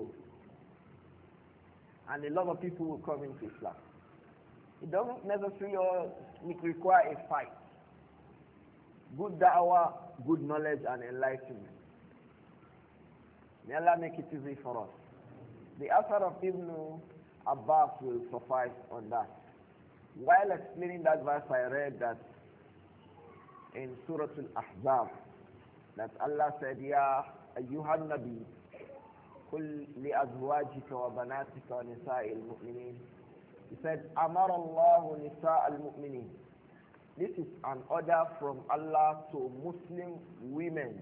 [SPEAKER 1] And a lot of people will come into Islam. It doesn't necessarily require a fight. Good da'wah, good knowledge and enlightenment. May Allah make it easy for us. The author of Ibn Abbas will suffice on that. While explaining that verse, I read that in Surah Al-Ahzab, that Allah said, Ya ayyuhan nabi, قل لأزواجك وبناتك ونساء المؤمنين. He said, أمر الله نساء المؤمنين. This is an order from Allah to Muslim women.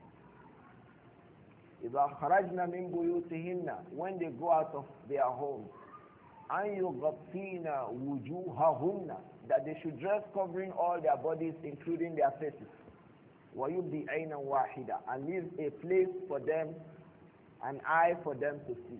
[SPEAKER 1] إذا خرجنا من بيوتهن, when they go out of their homes, أن يغطين وجوههن, that they should dress covering all their bodies including their faces. ويبدي عينا واحدة, and leave a place for them, an eye for them to see.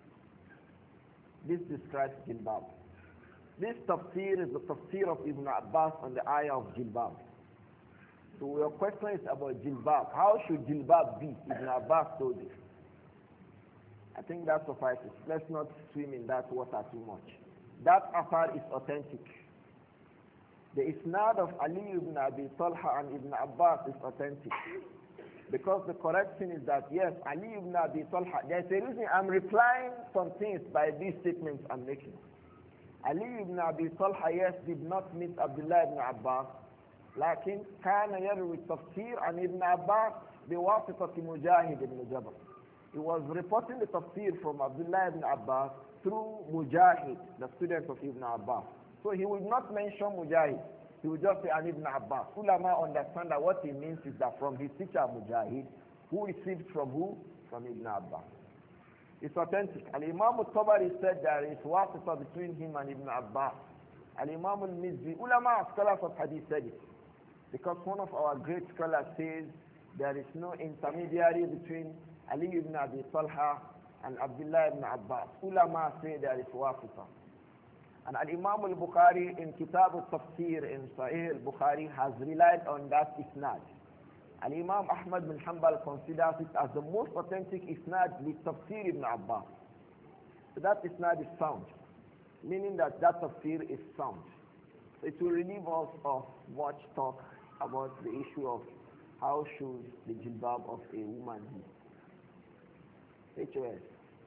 [SPEAKER 1] This describes jilbab. This tafsir is the tafsir of Ibn Abbas on the ayah of jilbab. So your question is about jilbab. How should jilbab be? Ibn Abbas told it. I think that suffices. Let's not swim in that water too much. That affair is authentic. The isnad of Ali ibn Abi Talha and Ibn Abbas is authentic. Because the correct thing is that, yes, Ali ibn Abi Talha, there's a reason I'm replying some things by these statements I'm making. Ali ibn Abi Talha, yes, did not meet Abdullah ibn Abbas, لكن كان يروي التفسير عن ابن عباس بواسطة مجاهد بن جبر. He was reporting the tafsir from Abdullah ibn Abbas through Mujahid, the student of Ibn Abbas. So he will not mention Mujahid. He will just say an Ibn Abbas. Ulama understand that what he means is that from his teacher Mujahid, who received from who? From Ibn Abbas. It's authentic. Al-Imam al-Tabari said there is wasita between him and Ibn Abbas. Al-Imam al-Mizzi, ulama scholars of hadith said it. Because one of our great scholars says there is no intermediary between Ali ibn Abi Talha and Abdullah ibn Abbas. Ulama say there is wasita. And Al-Imam al-Bukhari in Kitab al-Tafsir in Sahih al-Bukhari has relied on that isnad. Al-Imam Ahmad bin Hanbal considers it as the most authentic isnad with Tafsir ibn Abbas. So that isnad is sound, meaning that that tafsir is sound. It will relieve us of much talk about the issue of how should the jilbab of a woman be. HOS.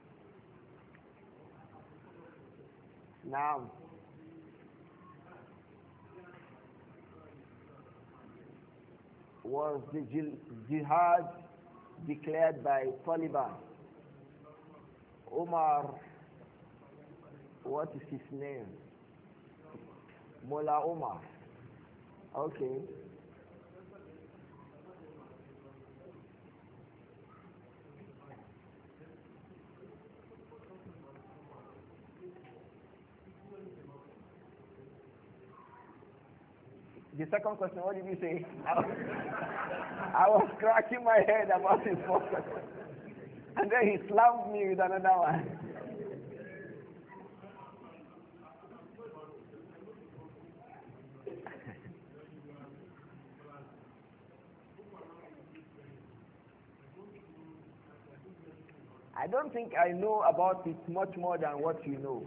[SPEAKER 1] Now, was the jihad declared by Taliban? Omar, what is his name? Mullah Omar. Okay. The second question, what did you say? I was scratching my head about his first question. And then he slammed me with another one. I don't think I know about it much more than what you know.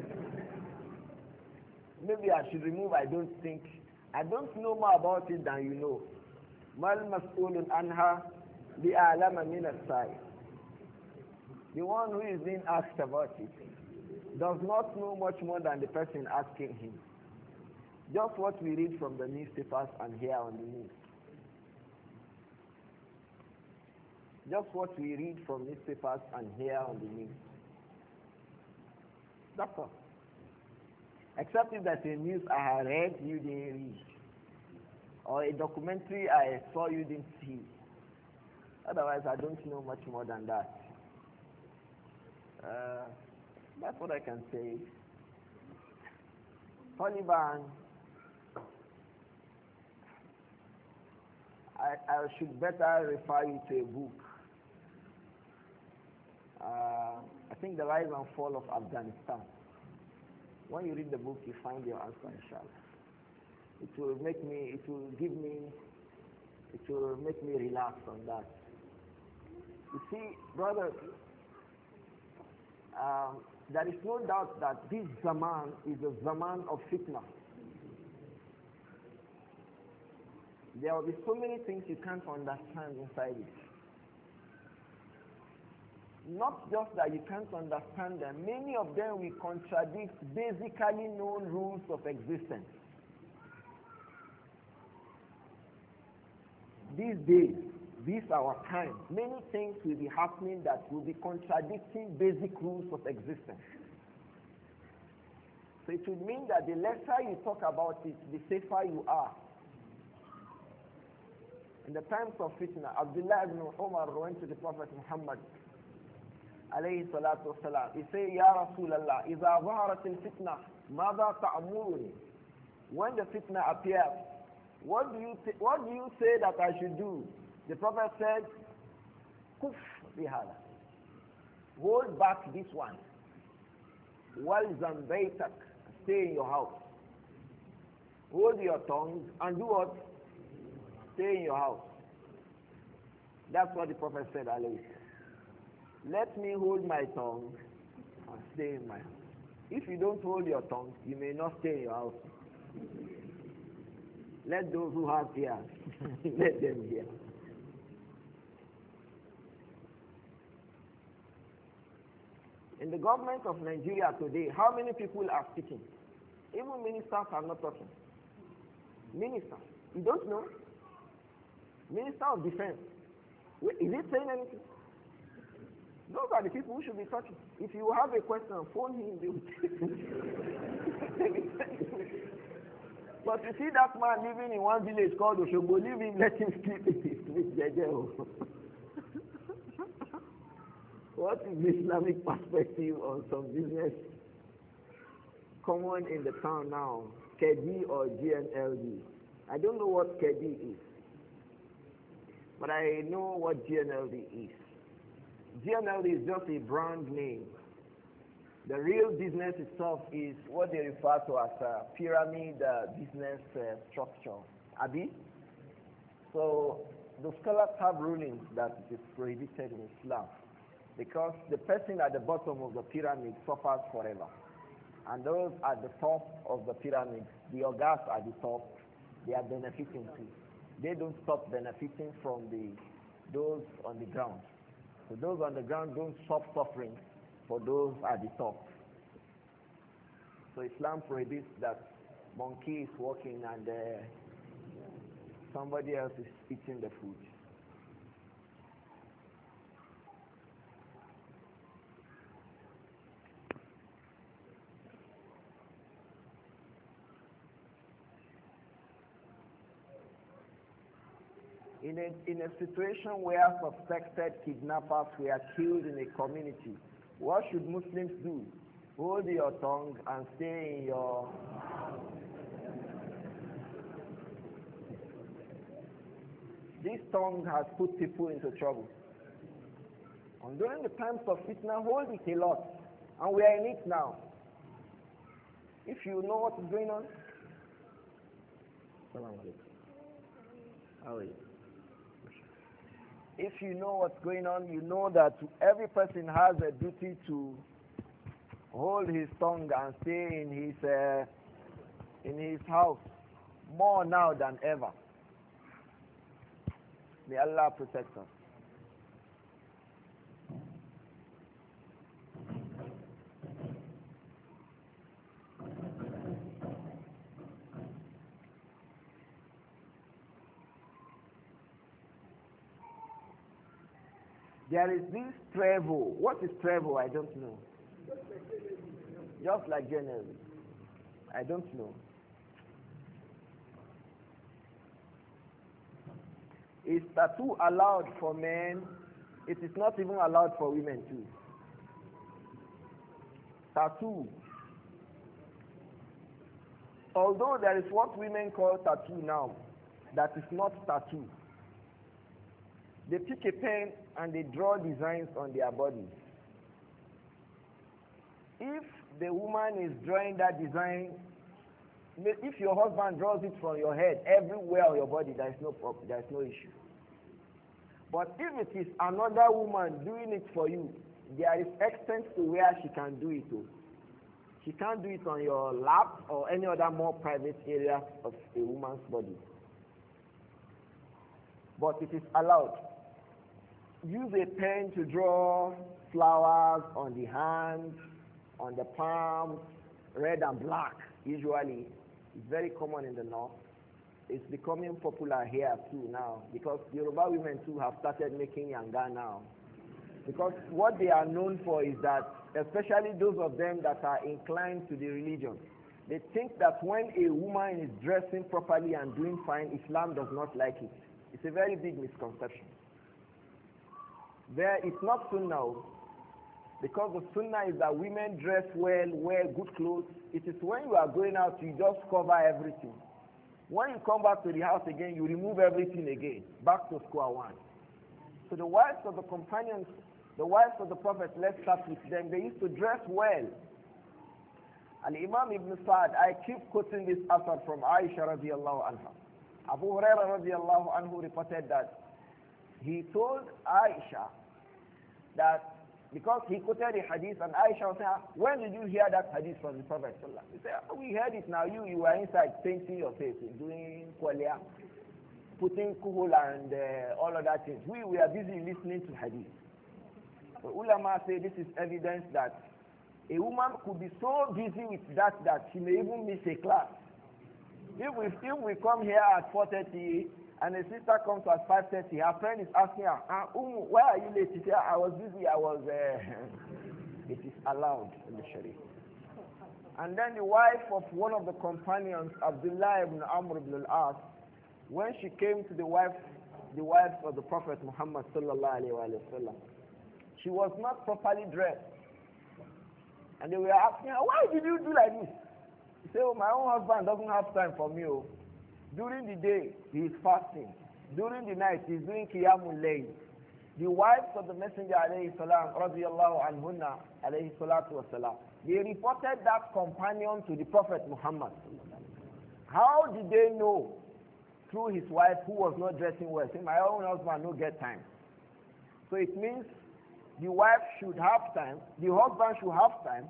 [SPEAKER 1] Maybe I should remove I don't think. I don't know more about it than you know. Mal mas'ulun anha bi'alama min as-sa'i. The one who is being asked about it does not know much more than the person asking him. Just what we read from the newspapers and hear on the news. Just what we read from newspapers and hear on the news. That's all. Except if there's a news I had read, you didn't read. Or a documentary I saw you didn't see. Otherwise, I don't know much more than that. That's what I can say. Taliban, I should better refer you to a book. I think The Rise and Fall of Afghanistan. When you read the book, you find your answer, inshallah. It will make me relax on that. You see, brothers, there is no doubt that this zaman is a zaman of fitna. There will be so many things you can't understand inside it. Not just that you can't understand them, many of them will contradict basically known rules of existence. These days, this our time, many things will be happening that will be contradicting basic rules of existence. So it would mean that the lesser you talk about it, the safer you are. In the times of fitna, Abdullah ibn Umar went to the Prophet Muhammad alayhi salatu wasalam. He said, Ya Rasulallah, إِذَا ظَهَرَتِ الْفِتْنَةِ مَاذَا تَأْمُرُنِي? When the fitna appears, what do you say that I should do? The Prophet said, Kuf bihada. Hold back this one. Walzam baytak. Stay in your house. Hold your tongue and do what? Stay in your house. That's what the Prophet said, alayhi. Let me hold my tongue and stay in my house. If you don't hold your tongue, you may not stay in your house. Let those who have ears, let them hear. In the government of Nigeria today, how many people are speaking? Even ministers are not talking. Ministers. You don't know? Minister of Defense. Is it saying anything? Those are the people who should be talking. If you have a question, phone him. They will But you see that man living in one village called Oshogbo, leave him, let him sleep in his sleep, Jeje. What is the Islamic perspective on some business common in the town now? KD or GNLD? I don't know what KD is, but I know what GNLD is. GNLD is just a brand name. The real business itself is what they refer to as a pyramid business structure. Abi? So the scholars have rulings that it is prohibited in Islam because the person at the bottom of the pyramid suffers forever. And those at the top of the pyramid, the organs at the top, they are benefiting too. They don't stop benefiting from those on the ground. So those on the ground don't stop suffering for those at the top. So Islam prohibits that monkey is walking and somebody else is eating the food. In a situation where suspected kidnappers were killed in a community, what should Muslims do? Hold your tongue and stay in your... This tongue has put people into trouble. And during the times of fitna, hold it a lot. And we are in it now. If you know what is going on, how are you? If you know what's going on, you know that every person has a duty to hold his tongue and stay in his house more now than ever. May Allah protect us. There is this travel. What is travel? I don't know. Just like general. I don't know. Is tattoo allowed for men? It is not even allowed for women too. Tattoo. Although there is what women call tattoo now, that is not tattoo. They pick a pen and they draw designs on their bodies. If the woman is drawing that design, if your husband draws it from your head everywhere on your body, there is no problem, there is no issue. But if it is another woman doing it for you, there is extent to where she can do it too. She can't do it on your lap or any other more private area of a woman's body. But it is allowed. Use a pen to draw flowers on the hands, on the palms, red and black, usually. It's very common in the north. It's becoming popular here too now, because Yoruba women too have started making yanga now. Because what they are known for is that, especially those of them that are inclined to the religion, they think that when a woman is dressing properly and doing fine, Islam does not like it. It's a very big misconception. It's not sunnah, because the sunnah is that women dress well, wear good clothes. It is when you are going out, you just cover everything. When you come back to the house again, you remove everything again, back to square one. So the wives of the companions, the wives of the Prophet, let's start with them, they used to dress well. And Imam Ibn Sa'd, I keep quoting this asar from Aisha radiallahu anha. Abu Hurairah radiallahu anhu reported that he told Aisha that, because he quoted a hadith and Aisha was saying, when did you hear that hadith from the Prophet? He said, we heard it now, you were inside painting your face, doing kwalia, putting kuhul and all of that things. We were busy listening to hadith. So ulama say this is evidence that a woman could be so busy with that she may even miss a class. If we come here at 4:30 and a sister comes at 5:30, her friend is asking her, why are you late? She said, I was busy, It is allowed in the Sharia. And then the wife of one of the companions, Abdullah ibn Amr ibn al-As, when she came to the wife of the Prophet Muhammad sallallahu alayhi wa sallam, she was not properly dressed. And they were asking her, why did you do like this? She said, my own husband doesn't have time for me. During the day, he is fasting. During the night, he is doing qiyamul layl. The wives of the Messenger alayhi salam, radiyallahu anhunna, alayhi salatu wasalam, they reported that companion to the Prophet Muhammad. How did they know? Through his wife who was not dressing well. Say, my own husband no get time. So it means the wife should have time, the husband should have time,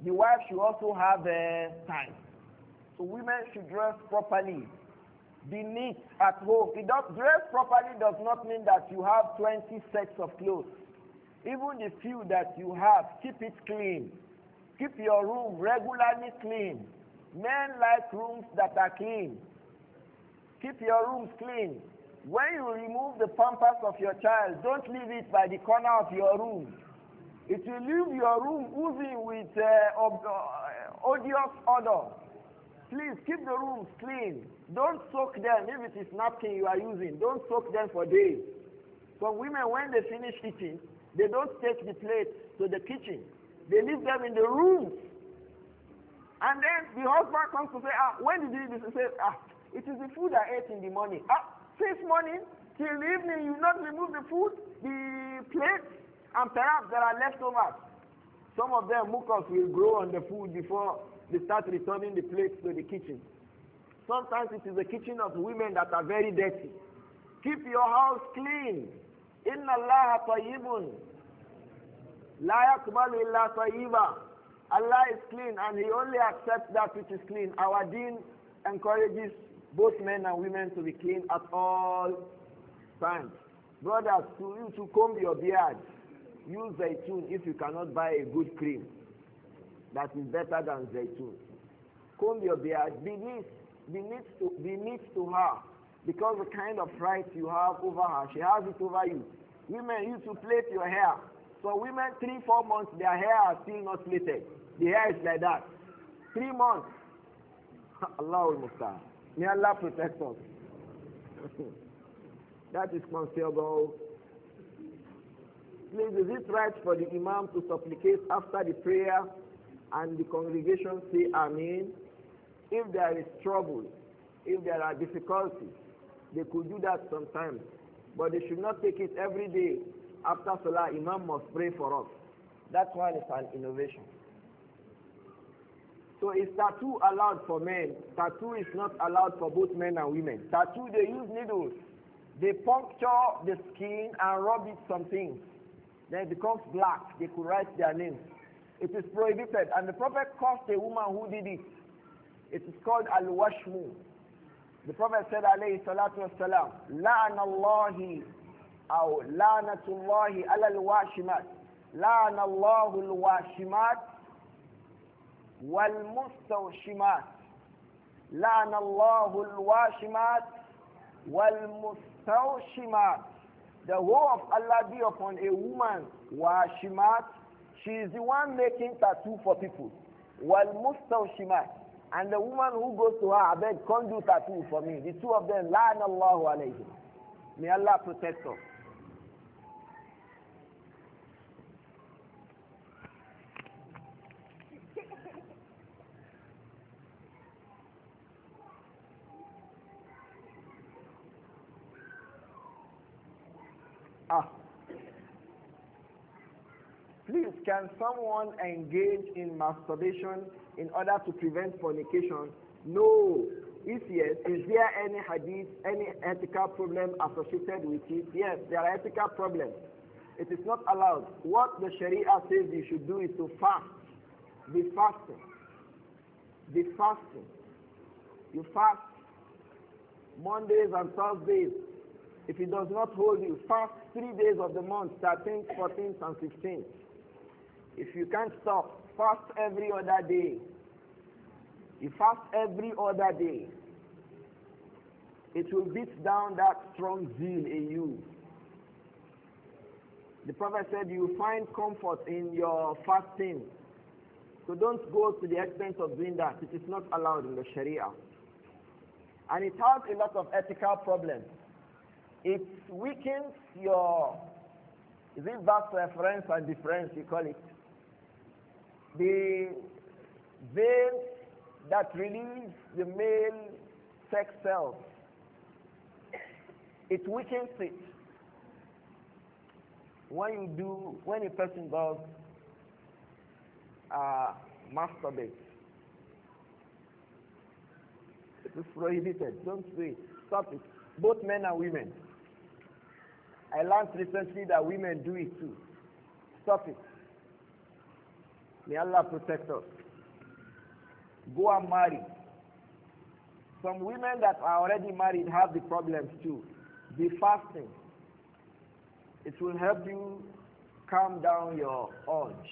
[SPEAKER 1] The wife should also have time. So women should dress properly. Be neat at home. Dress properly does not mean that you have 20 sets of clothes. Even the few that you have, keep it clean. Keep your room regularly clean. Men like rooms that are clean. Keep your rooms clean. When you remove the pampers of your child, don't leave it by the corner of your room. It will leave your room oozing with odious odor. Please keep the rooms clean. Don't soak them. If it is napkin you are using, don't soak them for days. Some women, when they finish eating, they don't take the plates to the kitchen. They leave them in the rooms. And then the husband comes to say, when did you do this? He says, it is the food I ate in the morning. Since morning till evening, you not remove the food, the plates, and perhaps there are leftovers. Some of them, mucus will grow on the food before they start returning the plates to the kitchen. Sometimes it is the kitchen of women that are very dirty. Keep your house clean. Inna Allah tayyibun. La yakbalu illa tayyiba. Allah is clean and He only accepts that which is clean. Our deen encourages both men and women to be clean at all times. Brothers, to you to comb your beard, use zaytun if you cannot buy a good cream. That is better than zaytun. Comb your beard, be neat to her, because the kind of right you have over her, she has it over you. Women used to plait your hair. So women, 3-4 months, their hair are still not plaited. The hair is like that. 3 months. Allah al-Musta'an. May Allah protect us. That is conceivable. Please, is it right for the Imam to supplicate after the prayer and the congregation say Amen? If there is trouble, if there are difficulties, they could do that sometimes. But they should not take it every day. After Salah, Imam must pray for us. That one is an innovation. So is tattoo allowed for men? Tattoo is not allowed for both men and women. Tattoo, they use needles. They puncture the skin and rub it some things. Then it becomes black. They could write their names. It is prohibited. And the Prophet cursed a woman who did it. It is called al-washmu. The Prophet said, alayhi salatu wassalam, la'anallahi aw la'natullahi ala al-washimat. La'anallahu al-washimat wal-mustawshimat. La'anallahu al-washimat wal-mustawshimat. The woe of Allah be upon a woman, washimat. She is the one making tattoo for people. Wal-mustawshimat. And the woman who goes to her, I beg, come do tattoo for me. The two of them, la'anallahu alayhim. May Allah protect us. Please, can someone engage in masturbation in order to prevent fornication? No. If yes, is there any hadith, any ethical problem associated with it? Yes, there are ethical problems. It is not allowed. What the Sharia says you should do is to fast. Be fasting. Be fasting. You fast Mondays and Thursdays. If it does not hold you, fast 3 days of the month, 13th, 14th, and 15th. If you can't stop, fast every other day. You fast every other day. It will beat down that strong zeal in you. The Prophet said you find comfort in your fasting. So don't go to the extent of doing that. It is not allowed in the Sharia. And it has a lot of ethical problems. It weakens your, is it back reference and difference you call it? The veins that release the male sex cells. It weakens it. When a person does masturbate, it is prohibited. Don't do it. Stop it. Both men and women. I learned recently that women do it too. Stop it. May Allah protect us. Go and marry. Some women that are already married have the problems too. Be fasting. It will help you calm down your urge.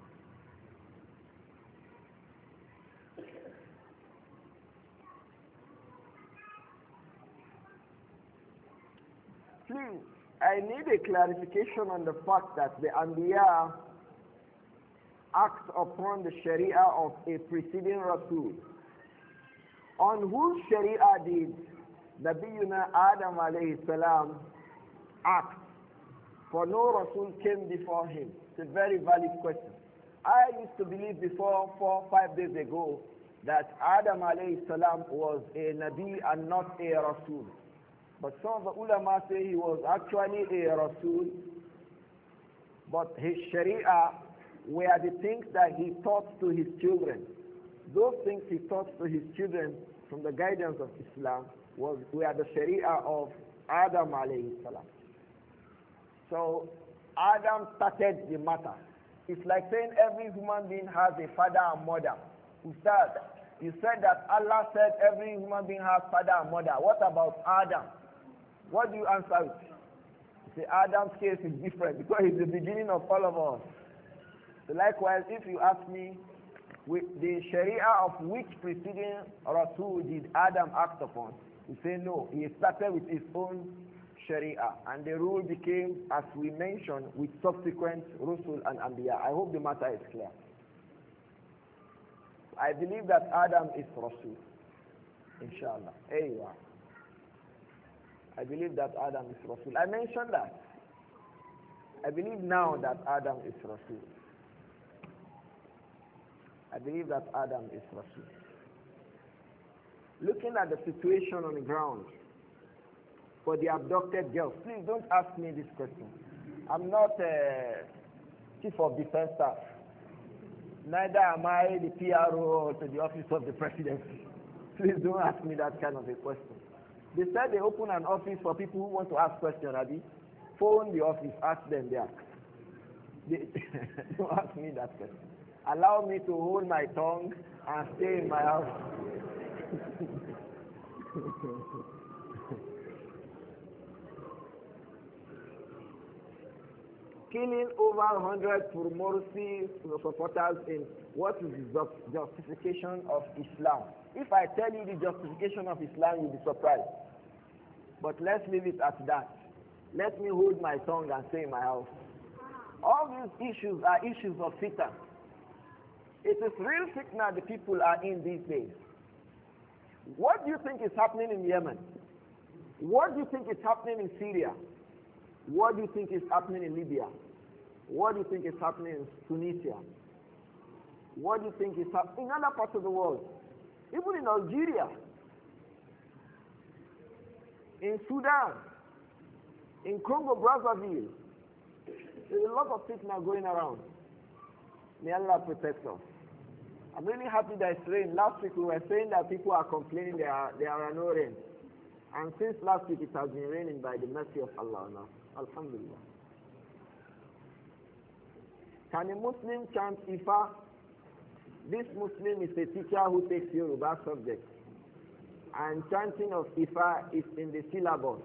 [SPEAKER 1] Please, I need a clarification on the fact that the Anbiya act upon the Sharia of a preceding Rasul. On whose Sharia did Nabiyuna Adam alayhi salam act? For no Rasul came before him. It's a very valid question. I used to believe before 4 or 5 days ago that Adam alayhi salam was a Nabi and not a Rasul. But some of the ulama say he was actually a Rasul, but his Sharia were the things that he taught to his children. Those things he taught to his children from the guidance of Islam were the Sharia of Adam alayhi salam. So Adam started the matter. It's like saying every human being has a father and mother. Ustad, you said that Allah said every human being has father and mother. What about Adam? What do you answer with? You say Adam's case is different because he's the beginning of all of us. So likewise, if you ask me, with the Sharia of which preceding Rasul did Adam act upon, you say no. He started with his own Sharia, and the rule became, as we mentioned, with subsequent Rasul and Anbiya. I hope the matter is clear. I believe that Adam is Rasul. Inshallah. There you are. I believe that Adam is Rasul. I mentioned that. I believe now that Adam is Rasul. I believe that Adam is Rasul. Looking at the situation on the ground for the abducted girls, please don't ask me this question. I'm not chief of defense staff. Neither am I the PRO to the office of the presidency. Please don't ask me that kind of a question. They said they open an office for people who want to ask questions, Abi. Phone the office, ask them there. Don't ask me that question. Allow me to hold my tongue and stay in my house. Killing over 100 for Morsi supporters in what is the justification of Islam? If I tell you the justification of Islam, you'll be surprised. But let's leave it at that. Let me hold my tongue and stay in my house. All these issues are issues of fitna. It is real fitna the people are in these days. What do you think is happening in Yemen? What do you think is happening in Syria? What do you think is happening in Libya? What do you think is happening in Tunisia? What do you think is happening in other parts of the world? Even in Algeria, in Sudan, in Congo, Brazzaville. There's a lot of fitna going around. May Allah protect us. I'm really happy that it's rain. Last week we were saying that people are complaining there are no rain. And since last week it has been raining by the mercy of Allah now. Alhamdulillah. Can a Muslim chant Ifa? This Muslim is a teacher who takes Yoruba subject. And chanting of Ifa is in the syllabus.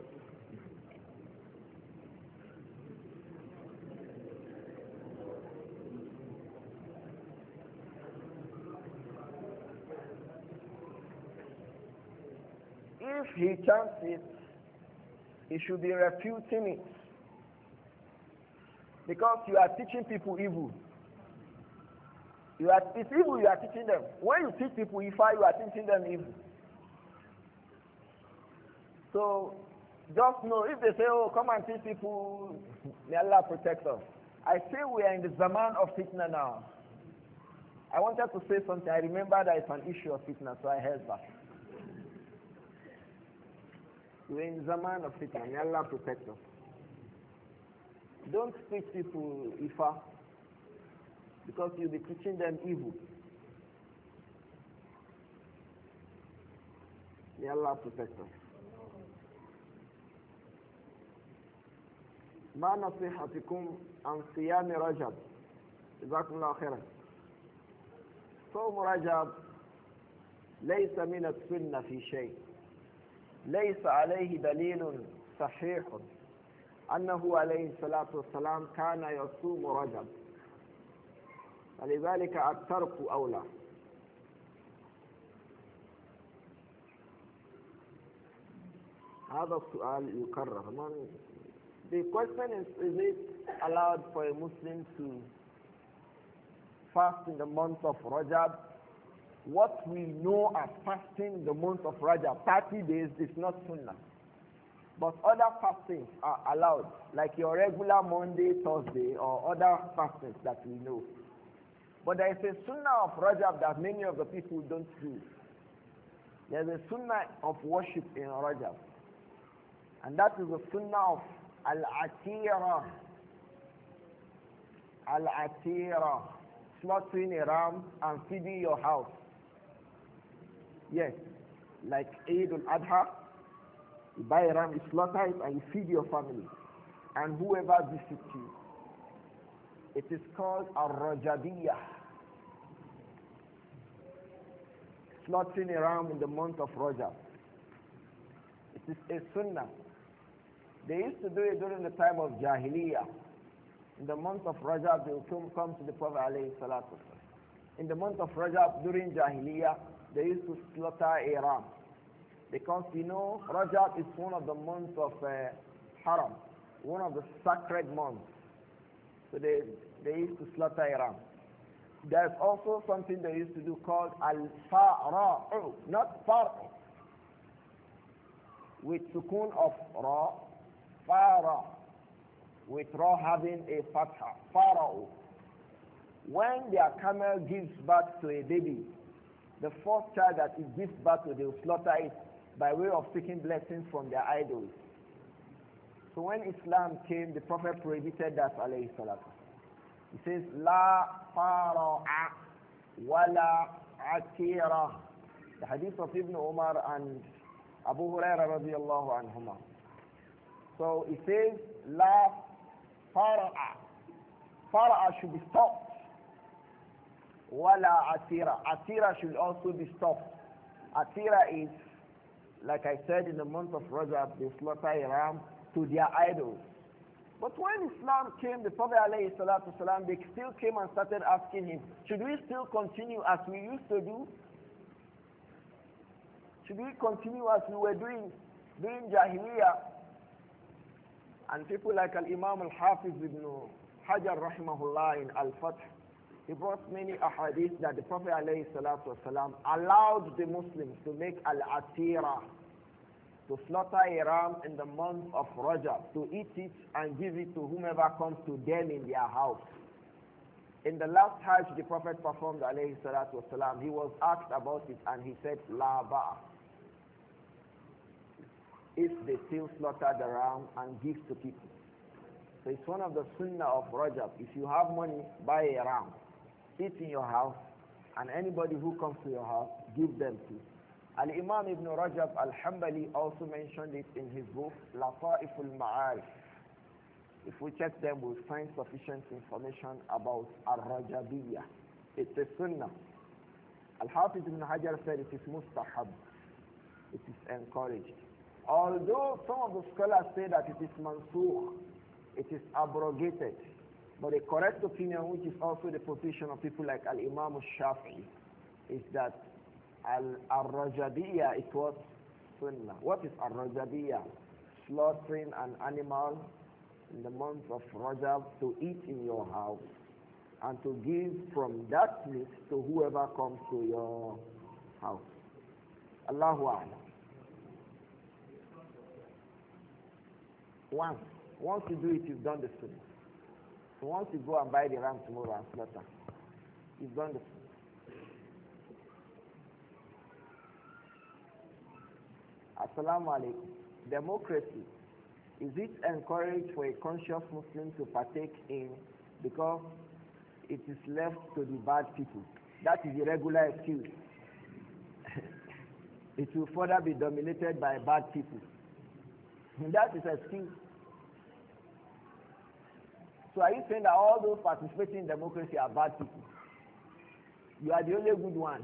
[SPEAKER 1] If he chants it, he should be refuting it. Because you are teaching people evil. It's evil you are teaching them. When you teach people Ifa, you are teaching them evil. So, just know, if they say, oh, come and teach people, may Allah protect us. I say we are in the zaman of fitna now. I wanted to say something. I remember that it's an issue of fitna, so I held back. We're in the zaman of fitna. May Allah protect us. Don't teach people Ifa, because you'll be teaching them evil. May Allah protect us. ما نصيحتكم عن صيام رجب؟ جزاكم الله خيرا. صوم رجب ليس من السنة في شيء ليس عليه دليل صحيح أنه عليه الصلاة والسلام كان يصوم رجب فلذلك الترك أولى. هذا السؤال يكرر. The question is it allowed for a Muslim to fast in the month of Rajab? What we know as fasting in the month of Rajab, 30 days, is not sunnah. But other fastings are allowed, like your regular Monday, Thursday, or other fastings that we know. But there is a sunnah of Rajab that many of the people don't do. There is a sunnah of worship in Rajab. And that is the sunnah of Al-Atira. Al-Atira. Slaughtering a ram and feeding your house. Yes, like Eid al-Adha, you buy a ram, you slaughter it, and you feed your family and whoever visits you. It is called Ar-Rajabiyah. Slaughtering a ram in the month of Rajab. It is a sunnah. They used to do it during the time of Jahiliyyah. In the month of Rajab, they will come to the Prophet alayhi salatu. In the month of Rajab, during Jahiliyyah, they used to slaughter a ram. Because Rajab is one of the months of Haram, one of the sacred months. So they used to slaughter a ram. There's also something they used to do called al-fara'u, not far'u. With sukun of ra, fara, with ra having a fatha, fara'u. When their camel gives birth to a baby, the first child that it gives birth to, they will slaughter it by way of seeking blessings from their idols. So when Islam came, the Prophet prohibited that, alayhi salatu. He says, La fara'a wala atira. The hadith of Ibn Umar and Abu Hurairah radiallahu anhuma. So he says, La fara'a. Fara'a should be stopped. Wala atira. Atira should also be stopped. Atira is, like I said, in the month of Rajab, they slaughter a ram to their idols. But when Islam came, the Prophet ﷺ, they still came and started asking him, should we still continue as we used to do? Should we continue as we were doing Jahiliyyah? And people like Al-Imam Al-Hafiz ibn Hajar rahimahullah in Al-Fath, he brought many ahadith that the Prophet ﷺ allowed the Muslims to make al-atira, to slaughter a ram in the month of Rajab, to eat it and give it to whomever comes to them in their house. In the last Hajj the Prophet performed ﷺ, he was asked about it and he said, La ba'a. If they still slaughter the ram and give to people. So it's one of the sunnah of Rajab. If you have money, buy a ram. Eat in your house, and anybody who comes to your house, give them to. Al-Imam Ibn Rajab Al-Hanbali also mentioned it in his book, Lata'iful Ma'arif. If we check them, we'll find sufficient information about Ar-Rajabiyya. It's a sunnah. Al-Hafiz Ibn Hajar said it is mustahab. It is encouraged. Although some of the scholars say that it is mansukh, it is abrogated. But the correct opinion, which is also the position of people like Al-Imam Al-Shafi'i, is that Al-Rajabiyya is what? Sunnah. What is Al-Rajabiyya? Slaughtering an animal in the month of Rajab to eat in your house and to give from that meat to whoever comes to your house. Allahu A'lam. Once you do it, you've done the sunnah. So once you go and buy the ram tomorrow and slaughter, you've done the sunnah. Assalamu alaikum. Democracy, is it encouraged for a conscious Muslim to partake in because it is left to the bad people? That is a regular excuse. It will further be dominated by bad people. That is an excuse. So are you saying that all those participating in democracy are bad people? You are the only good one.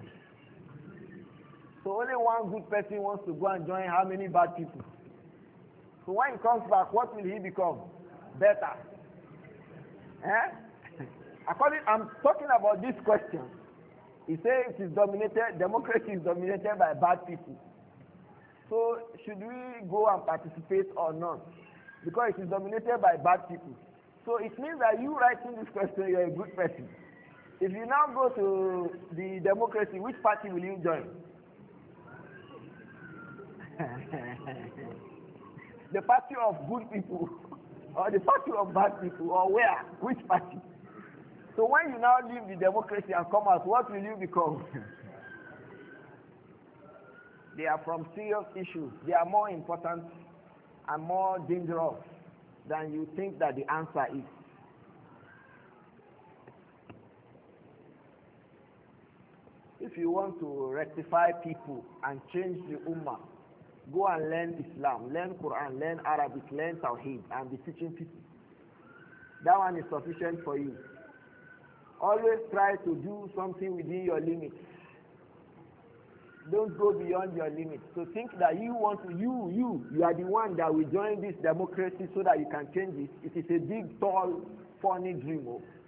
[SPEAKER 1] So only one good person wants to go and join how many bad people? So when he comes back, what will he become? Better. Eh? I'm talking about this question. He says democracy is dominated by bad people. So should we go and participate or not? Because it is dominated by bad people. So it means that you writing this question, you are a good person. If you now go to the democracy, which party will you join? The party of good people or the party of bad people, or where? Which party? So when you now leave the democracy and come out, what will you become? They are from serious issues. They are more important and more dangerous than you think that the answer is. If you want to rectify people and change the ummah, go and learn Islam, learn Quran, learn Arabic, learn Tawheed, and be teaching people. That one is sufficient for you. Always try to do something within your limits. Don't go beyond your limits. So think that you are the one that will join this democracy so that you can change it. It is a big, tall, funny dream.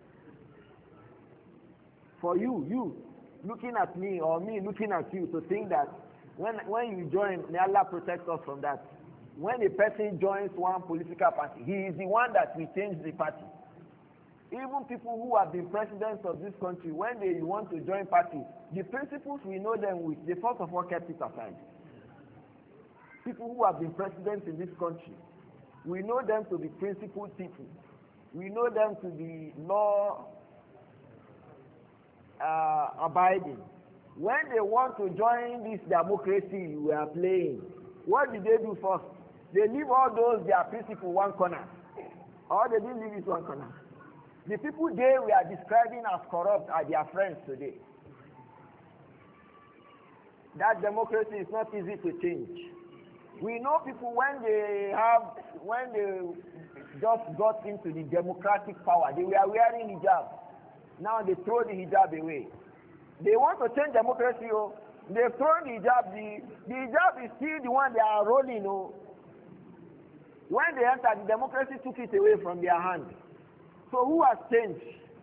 [SPEAKER 1] For you, looking at me or me looking at you, to think that when you join, may Allah protect us from that. When a person joins one political party, he is the one that will change the party. Even people who have been presidents of this country, when they want to join parties, the principles we know them with, they first of all kept it aside. People who have been presidents in this country, we know them to be principled people. We know them to be law abiding. When they want to join this democracy we are playing, what did they do first? They leave all those their principles one corner. Or they didn't leave it one corner. The people they were describing as corrupt are their friends today. That democracy is not easy to change. We know people when they just got into the democratic power, they were wearing hijab. Now they throw the hijab away. They want to change democracy. Oh. They've thrown the hijab. The hijab is still the one they are rolling. Oh. When they entered, the democracy took it away from their hand. So who has changed?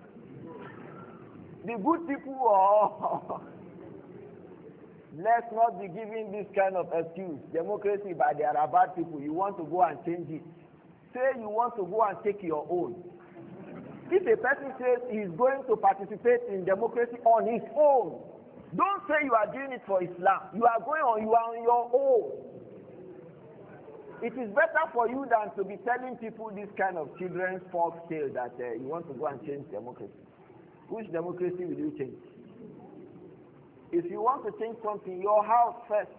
[SPEAKER 1] The good people or let's not be giving this kind of excuse. Democracy, but there are bad people. You want to go and change it. Say you want to go and take your own. If a person says he's going to participate in democracy on his own, don't say you are doing it for Islam. You are on your own. It is better for you than to be telling people this kind of children's folk tale that you want to go and change democracy. Which democracy will you change? If you want to change something, your house first.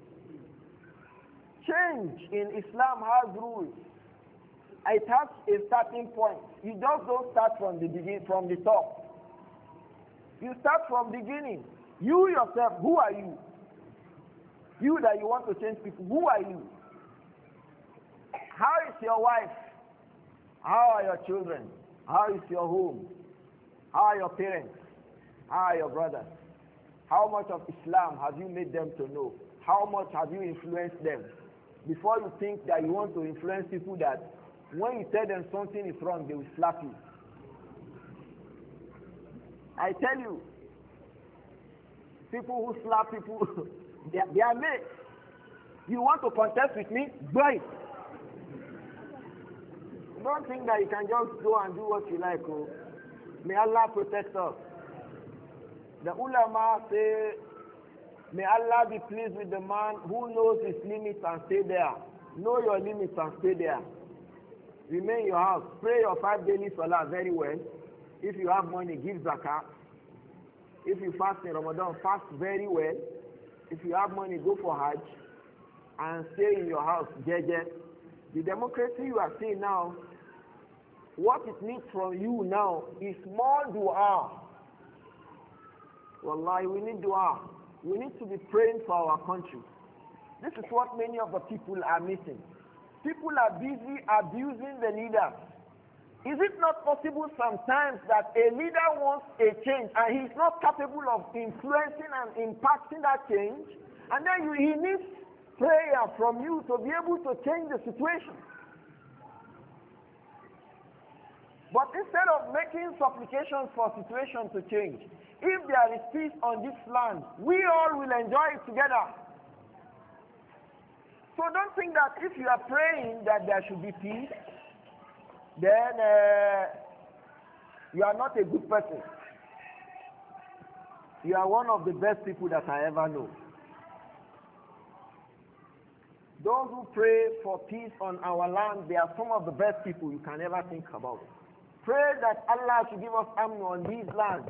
[SPEAKER 1] Change in Islam has rules. It has a starting point. You just don't start from the beginning, from the top. You start from beginning. You yourself, who are you? You that you want to change people, who are you? How is your wife? How are your children? How is your home? How are your parents? How are your brothers? How much of Islam have you made them to know? How much have you influenced them? Before you think that you want to influence people that when you tell them something is wrong, they will slap you. I tell you, people who slap people, they are mates. You want to contest with me? Do it. Don't think that you can just go and do what you like. Oh. May Allah protect us. The ulama say, may Allah be pleased with the man who knows his limits and stay there. Know your limits and stay there. Remain in your house. Pray your 5 daily salah very well. If you have money, give zakah. If you fast in Ramadan, fast very well. If you have money, go for Hajj. And stay in your house, jeje. The democracy you are seeing now, what it needs from you now is more dua. Wallahi, we need dua. We need to be praying for our country. This is what many of the people are missing. People are busy abusing the leaders. Is it not possible sometimes that a leader wants a change and he is not capable of influencing and impacting that change? And then he needs prayer from you to be able to change the situation. But instead of making supplications for situation to change, if there is peace on this land, we all will enjoy it together. So don't think that if you are praying that there should be peace, then you are not a good person. You are one of the best people that I ever know. Those who pray for peace on our land, they are some of the best people you can ever think about. Pray that Allah should give us amn on these lands.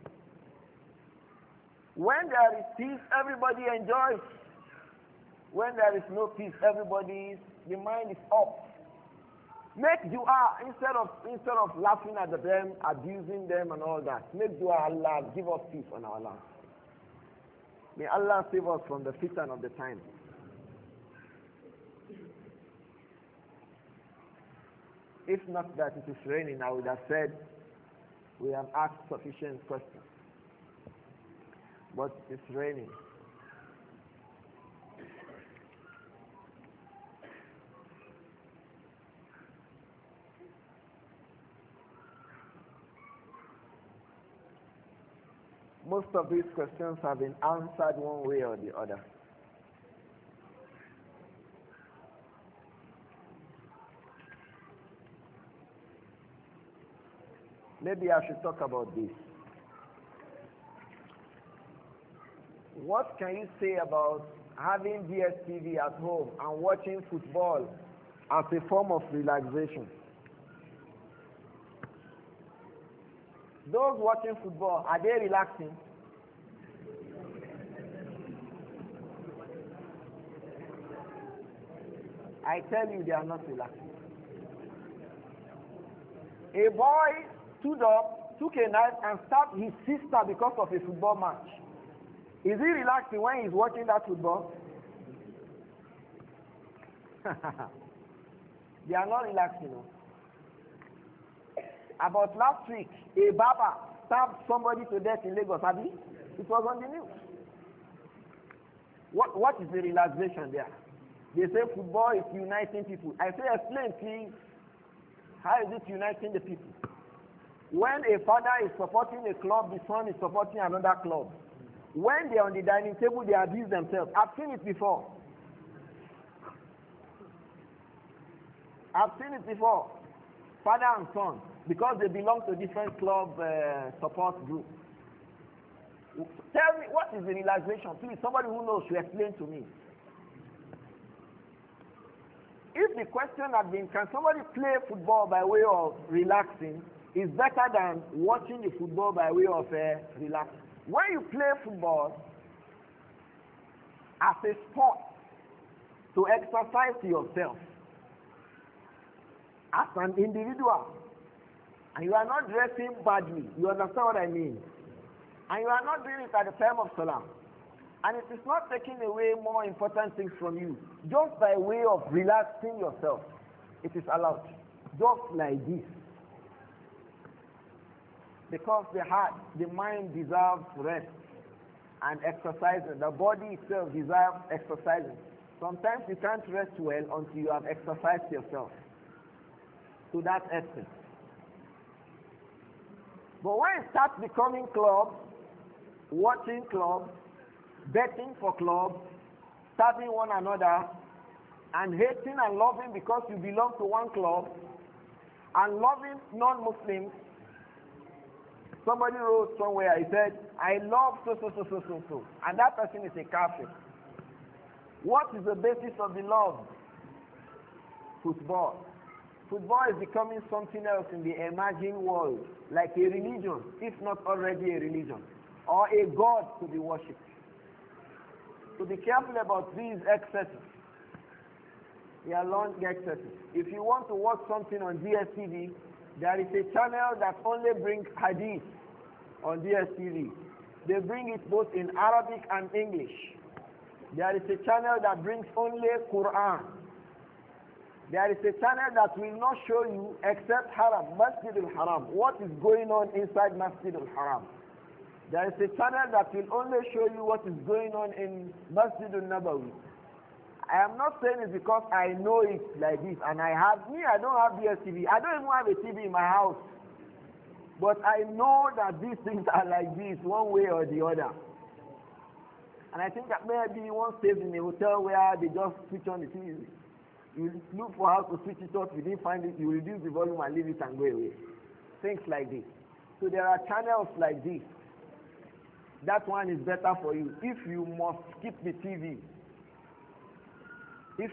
[SPEAKER 1] When there is peace, everybody enjoys. When there is no peace, the mind is up. Make dua instead of laughing at them, abusing them and all that. Make dua, Allah, give us peace on our land. May Allah save us from the fitan of the time. If not that it is raining, I would have said we have asked sufficient questions. But it's raining. Most of these questions have been answered one way or the other. Maybe I should talk about this. What can you say about having DSTV at home and watching football as a form of relaxation? Those watching football, are they relaxing? I tell you, they are not relaxing. A boy stood up, took a knife and stabbed his sister because of a football match. Is he relaxing when he's watching that football? They are not relaxing. No. About last week, a barber stabbed somebody to death in Lagos. It was on the news. What is the relaxation there? They say football is uniting people. I say, explain please. How is it uniting the people? When a father is supporting a club, the son is supporting another club. When they are on the dining table, they abuse themselves. I've seen it before. Father and son, because they belong to different club support groups. Tell me, what is the realization? Please, somebody who knows should explain to me. If the question had been, can somebody play football by way of relaxing, is better than watching the football by way of relaxing. When you play football as a sport to exercise yourself as an individual, and you are not dressing badly, you understand what I mean? And you are not doing it at the time of Salah, and it is not taking away more important things from you, just by way of relaxing yourself, it is allowed, just like this. Because the heart, the mind deserves rest and exercising. The body itself deserves exercising. Sometimes you can't rest well until you have exercised yourself to that extent. But when it starts becoming clubs, watching clubs, betting for clubs, stabbing one another, and hating and loving because you belong to one club, and loving non-Muslims. Somebody wrote somewhere, he said, I love so. And that person is a kafir. What is the basis of the love? Football. Football is becoming something else in the emerging world, like a religion, if not already a religion, or a god to be worshipped. So be careful about these excesses. They are long excesses. If you want to watch something on DSTV, there is a channel that only brings hadith on DSTV. They bring it both in Arabic and English. There is a channel that brings only Quran. There is a channel that will not show you except Haram, Masjid al-Haram, what is going on inside Masjid al-Haram. There is a channel that will only show you what is going on in Masjid al-Nabawi. I am not saying it because I know it like this, and I don't have DSTV. I don't even have a TV in my house. But I know that these things are like this, one way or the other. And I think that maybe one stays in a hotel where they just switch on the TV. You look for how to switch it off, you didn't find it, you reduce the volume and leave it and go away. Things like this. So there are channels like this. That one is better for you. If you must skip the TV, it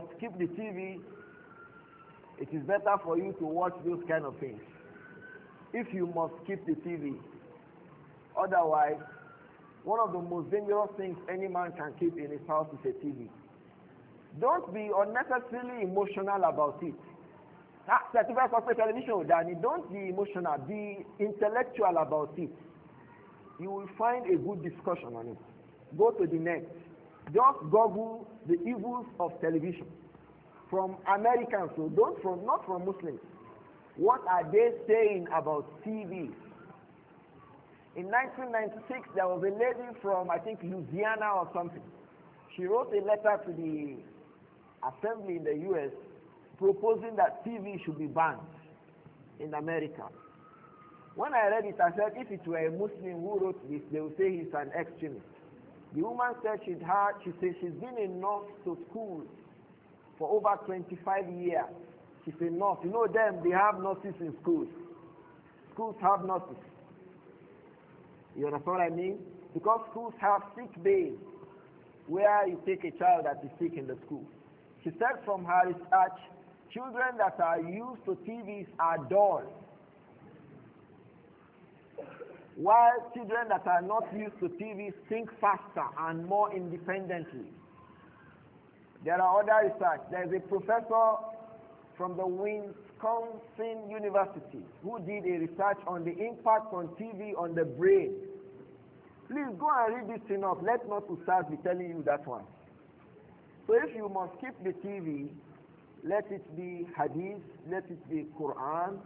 [SPEAKER 1] is better for you to watch those kind of things. If you must skip the TV. Otherwise, one of the most dangerous things any man can keep in his house is a TV. Don't be unnecessarily emotional about it. Television, don't be emotional, be intellectual about it. You will find a good discussion on it. Go to the net. Just Google the evils of television from Americans, so not from Muslims. What are they saying about TV? In 1996, there was a lady from, I think, Louisiana or something. She wrote a letter to the assembly in the U.S. proposing that TV should be banned in America. When I read it, I said, if it were a Muslim who wrote this, they would say he's an extremist. The woman said she said she's been a nurse to school for over 25 years. She's a nurse. You know them, they have nurses in schools. Schools have nurses. You understand what I mean? Because schools have sick bays where you take a child that is sick in the school. She said from her research, children that are used to TVs are dull, while children that are not used to TVs think faster and more independently. There are other research. There is a professor from the Wisconsin University who did a research on the impact on TV on the brain. Please go and read this thing up. Let not Ustaz be telling you that one. So if you must keep the TV, let it be Hadith, let it be Quran,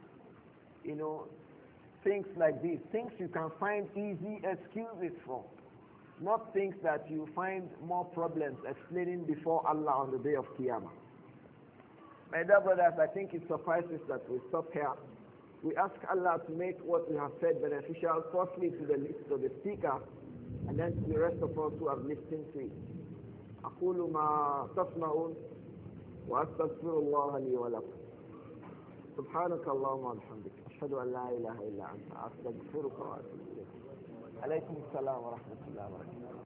[SPEAKER 1] things like this. Things you can find easy excuses for. Not things that you find more problems explaining before Allah on the day of Qiyamah. My dear brothers, I think it suffices that we stop here. We ask Allah to make what we have said beneficial, firstly to the speaker, and then to the rest of us who have listened to it. أقول ما تسمعون وأستغفر الله لي ولكم سبحانك اللهم وبحمدك أشهد أن لا إله إلا أنت أستغفرك وأتوب إليك. عليكم السلام ورحمة الله وبركاته.